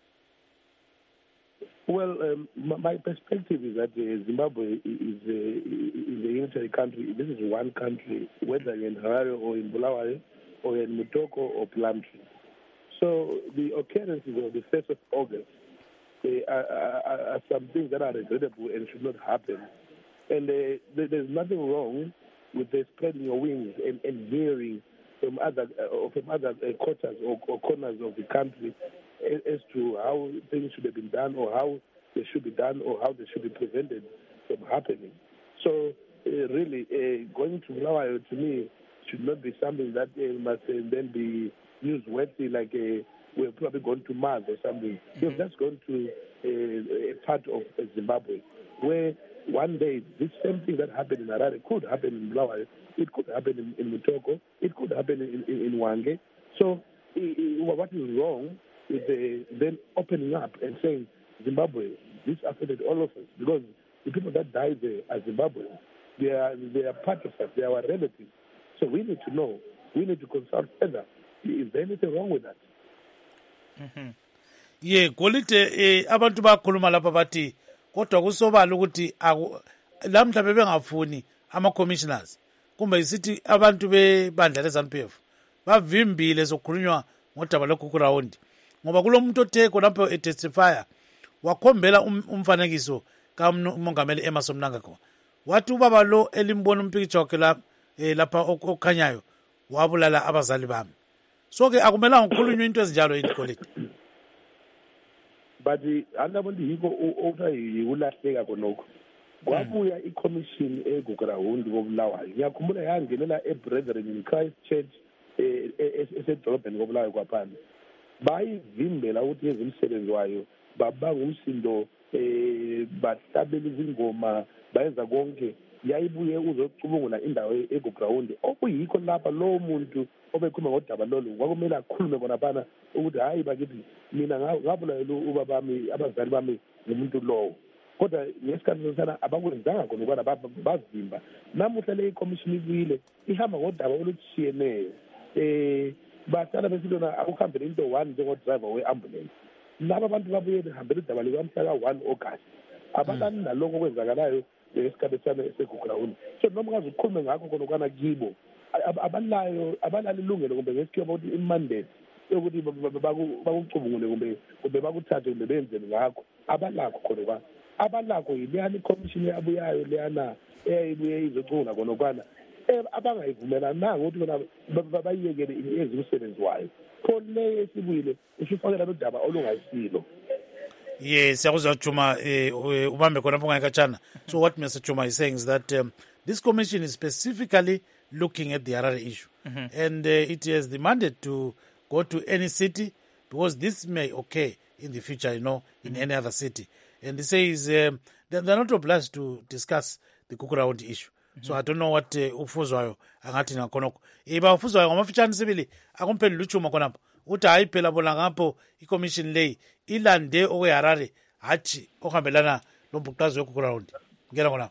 Well, um, my perspective is that uh, Zimbabwe is a, is a unitary country. This is one country, whether you're in Harare or in Bulawayo or in Mutoko or Plumtree. So the occurrences of the first of August uh, are, are, are some things that are regrettable and should not happen. And uh, there's nothing wrong with the spreading your wings and, and hearing from other uh, from other uh, quarters or, or corners of the country as to how things should have been done or how they should be done or how they should be prevented from happening. So uh, really, uh, going to Bulawayo to me should not be something that uh, must uh, then be newsworthy, like uh, we're probably going to Mars or something. Mm-hmm. We've just gone to uh, a part of uh, Zimbabwe where one day this same thing that happened in Harare could happen in Bulawayo, it could happen in, in Mutoko, it could happen in, in, in Wange. So uh, what is wrong with the, then opening up and saying, Zimbabwe, this affected all of us, because the people that died there are Zimbabweans. They are, they are part of us. They are our relatives. So we need to know. We need to consult further. Is there anything wrong with that? Mm-hmm. Yeah, golite eh abantu bakhuluma lapha bathi kodwa kusobala ukuthi la mhlawumbe bengafuni ama commissioners kumbe isithi abantu bebandla leZANU P F bavimbile sokukhulunywa ngodaba lokukurawundi ngoba kulomuntu othe khonapho etestifya wakhombela umfanekiso kaMongameli Emmerson Mnangagwa wathi ubaba lo elimbona umpikitsha wakhe la lapha okhanyayo wabulala abazali bami. So ke akumelanga ukukhulunywa into ezinjalo ezikoleni. But andabona yiko othi yikulahleka konokho. Kwabuya iCommission eGugurawundi kobulawayo. Ngiyakhumbula yangenela eBrethren in Christ Church esedolobheni kobulawayo kwaphana. Bayivimbela ukuthi ezimsebenzi wayo babanga umsindo eh bahlabela izingoma bayenza konke yayibuye uzocubungula indawo eGugurawundi okuyikho lapha lo muntu obekhuluma ngodaba lolu kwakumele akhulume bona bana ukuthi hayi bakithi mina ngabulayela ubabami abazali bami ngumuntu lowo kodwa ngesikhathi sana abakwenzanga khona ukwana bavimba namuhla le commission ibuyile ihamba ngodaba olutshiyeneyo eh bahlala besilona akuhambele into one njengodriver we-ambulance laba abantu babuye behambele udaba likamhla ka-one August abalani nalokho okwenzakalayo ngesikhathi sana eseGugurawundi. So noma ungaze ukhulume ngakho khona ukwana kibo abalayo abalali ilungelo kumbe ngesikhiwa ukuthi imandate yokuthi bakucubungule kumbe kumbe bakuthathe kumbe benzeni ngakho abalakho khona kwa abalakho yileyani commission yabuyayo leyana eyayibuye izocunga khona ukwana abangayivumelananga ukuthi bona bayiyekele ezimsebenzi wayo khona le esibuyile usifakela lodaba olungayisilo. Yes, siyakuzwa Chuma ubambe khona ngakachana. So what Mister Chuma is saying is that um, this commission is specifically looking at the Harare issue. Mm-hmm. And uh, it has the mandate to go to any city because this may occur in the future, you know, in mm-hmm. any other city. And he says um, they're not obliged to discuss the Gugurawundi issue. Mm-hmm. So I don't know what ufuzwayo angathi ngakhonokho. Iba ufuzwayo ngomafitshane sibili akumphendula uChuma khonapho. Uthi hayi phela bona ngapho iCommission lay ilande okweHarare hathi okuhambelana lombuqazi weGugurawundi. Ngena khona.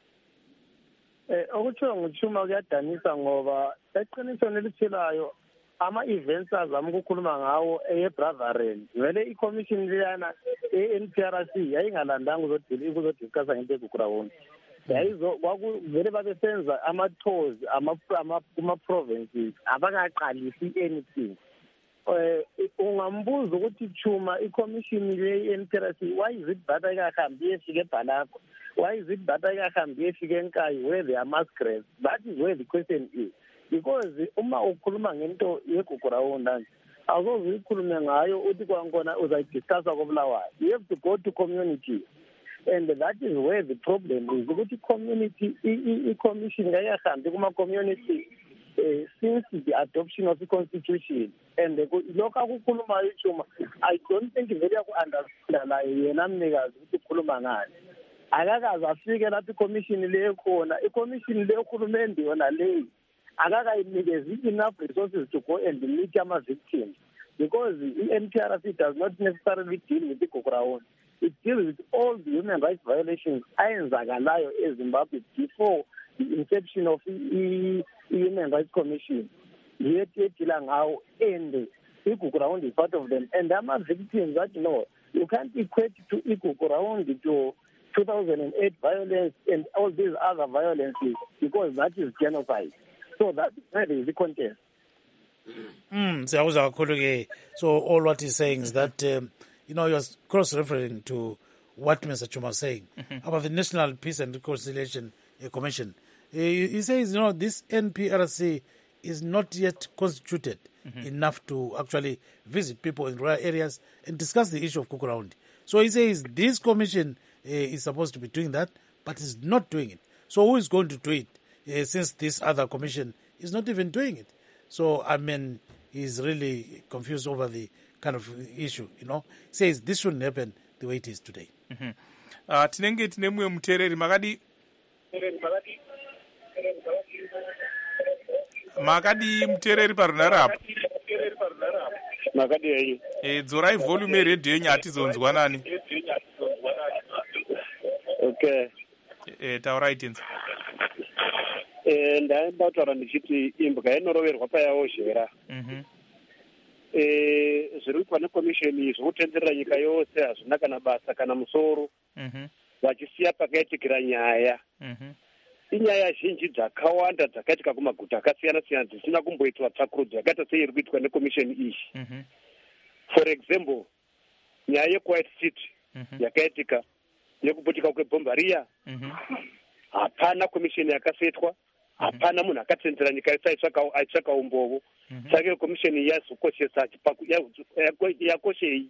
Eh okutsho nguChuma kuyadanisa ngoba eqinisweni elithilayo ama events azama ukukhuluma ngawo eBrethren vele iCommission leyana eN P R C yayingalandanga uzodila ukuzodiscussa ngento eGugurawundi. Yayizo kwakuvele babesenza ama-tours ama-provinces abangaqalisi anything. Eh ungambuza ukuthi Chuma iCommission le-N P R C, why is it that ayikahambi iyefika eBhalakwa? Why is it that ayikahambi iyefika eNkayi where there are mass graves? That is where the question is. Because uma ukhuluma ngento yeGugurawunda awuzoze uyikhulume ngayo uthi kwankona uzayidiscussa koBulawayo. You have to go to community. And that is where the problem is. Ukuthi community i-commission kayahambi kuma-community Uh, since the adoption of the constitution, and lokho akukhulumayo iChuma, I don't think vele yaku-understand la yena mnikazi ukuthi ukhuluma ngani. Akakaze afike lapho i-commission leyo khona, i-commission leyo khulumendi yona leyi akakayinikezi enough resources to go and meet ama-victims, because the N P R C does not necessarily deal with the Gugurawunda. It deals with all the human rights violations ayenzakalayo eZimbabwe before the inception of the Human Rights Commission. Yet, now, and Igugurawunda is part of them. And I'm a victim that, you know, you can't equate to Igugurawunda to two thousand eight violence and all these other violences, because that is genocide. So that is the contest. Mm, so all what he's saying is that, um, you know, you're cross-referring to what Mister Chuma is saying mm-hmm. about the National Peace and Reconciliation Commission. Uh, he says, you know, this N P R C is not yet constituted mm-hmm. enough to actually visit people in rural areas and discuss the issue of Gugurawunda. So he says this commission uh, is supposed to be doing that, but is not doing it. So who is going to do it uh, since this other commission is not even doing it? So, I mean, he's really confused over the kind of issue, you know. He says this shouldn't happen the way it is today. Mm-hmm. uh, tinenge tine mumwe muteereri makadi makadi muteereri parunhare apo makadi yai e dzorai volume yeredhiyo yenyu hatizonzwa nani. Okay, e taurai tenzi. Eh ndaenda kutaura ndichiti imbwa inoroverwa payaozhera. Mhm. Eh zviri kuitwa nekomisheni zvokutenderera nyika yose hazvina kana basa kana musoro. Mhm. Vachisiya pakaitikira nyaya. Mhm. Inyaya zhinji dzakawanda dzakaitika kumaguta akasiyana siyana dzisina kumboitwa tsvakurudzo yakaita seiri kuitwa nekomisheni iyi. Mhm. For example, nyaya yeQuartet City Mhm. yakaitika yekuputika kwebhomba riya. Mhm. Hapana komisheni yakasetwa. Hapana munhu akatendera nyika aitsvaka umbovo. Saka komisheni yazokoshesa yakoshei.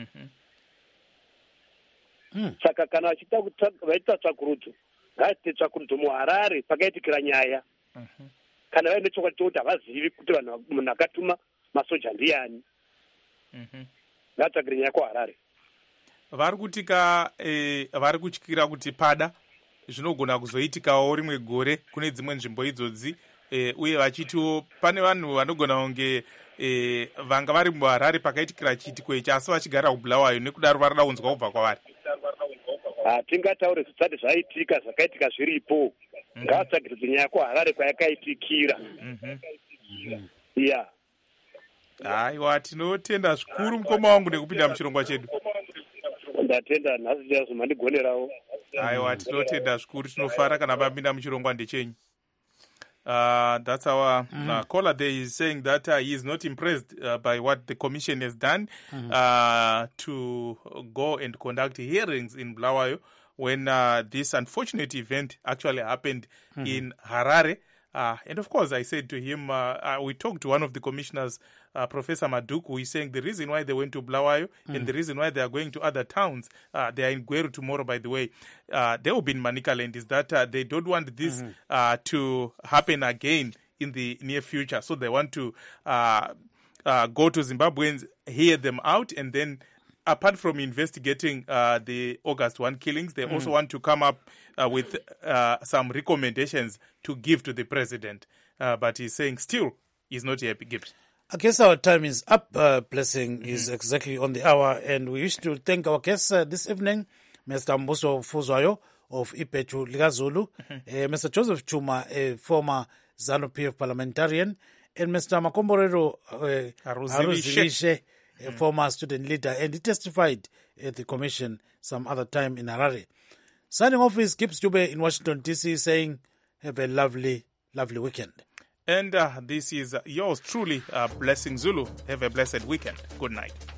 Saka kana vachida vaita tsvakurudzo ngaite tsvakurudzo muHarare pakaitikira nyaya. Kana vaine chokwadi chokuti havazivi kuti vanhu munhu akatuma masoja ndiani. Ngatsvakire nyaya kuHarare. Vari kutika vari kutyira kuti pada zvinogona kuzoitikawo rimwe gore kune dzimwe nzvimbo idzodzi e, uye vachitiwo pane vanhu vanogona kunge e, vanga vari muHarare pakaitikira chiitiko ichi asi vachigara kuBulawayo nekudaro varida kunzwa kubva kwavari. Hatingataure zvisati zvaitika zvakaitika zviripo. Ngavatsvagiridze nyaya kuHarare kwayakaitikira. Ya. Haiwa, tinotenda zvikuru mukoma wangu nekupinda muchirongwa chedu. Ndatenda nhasi chaizvo mandigonerawo. Aiwa, tinotenda zvikuru, tinofara kana papinda muchirongwa ndechenyu. Uh, that's our mm. uh, caller there is saying that uh, he is not impressed uh, by what the commission has done mm. uh, to go and conduct hearings in Bulawayo when uh, this unfortunate event actually happened mm. in Harare. Uh, and of course, I said to him, uh, uh, we talked to one of the commissioners, uh, Professor Maduku, who is saying the reason why they went to Bulawayo mm. and the reason why they are going to other towns, uh, they are in Gweru tomorrow, by the way, uh, they will be in Manicaland, is that uh, they don't want this mm-hmm. uh, to happen again in the near future. So they want to uh, uh, go to Zimbabweans, hear them out, and then apart from investigating uh, the August first killings, they mm. also want to come up uh, with uh, some recommendations to give to the president. Uh, but he's saying still he's not happy. Gibbs. I guess our time is up. Uh, Blessing mm-hmm. is exactly on the hour. And we wish to thank our guests uh, this evening, Mister Mbuso Fuzwayo of Ipechu Ligazulu, mm-hmm. uh, Mister Joseph Chuma, a former ZANU-P F parliamentarian, and Mister Makomborero uh, Haruzilishe, a mm. former student leader, and he testified at the commission some other time in Harare. Signing off is Gibbs Dube in Washington, D C, saying, have a lovely, lovely weekend. And uh, this is yours truly, uh, Blessing Zulu. Have a blessed weekend. Good night.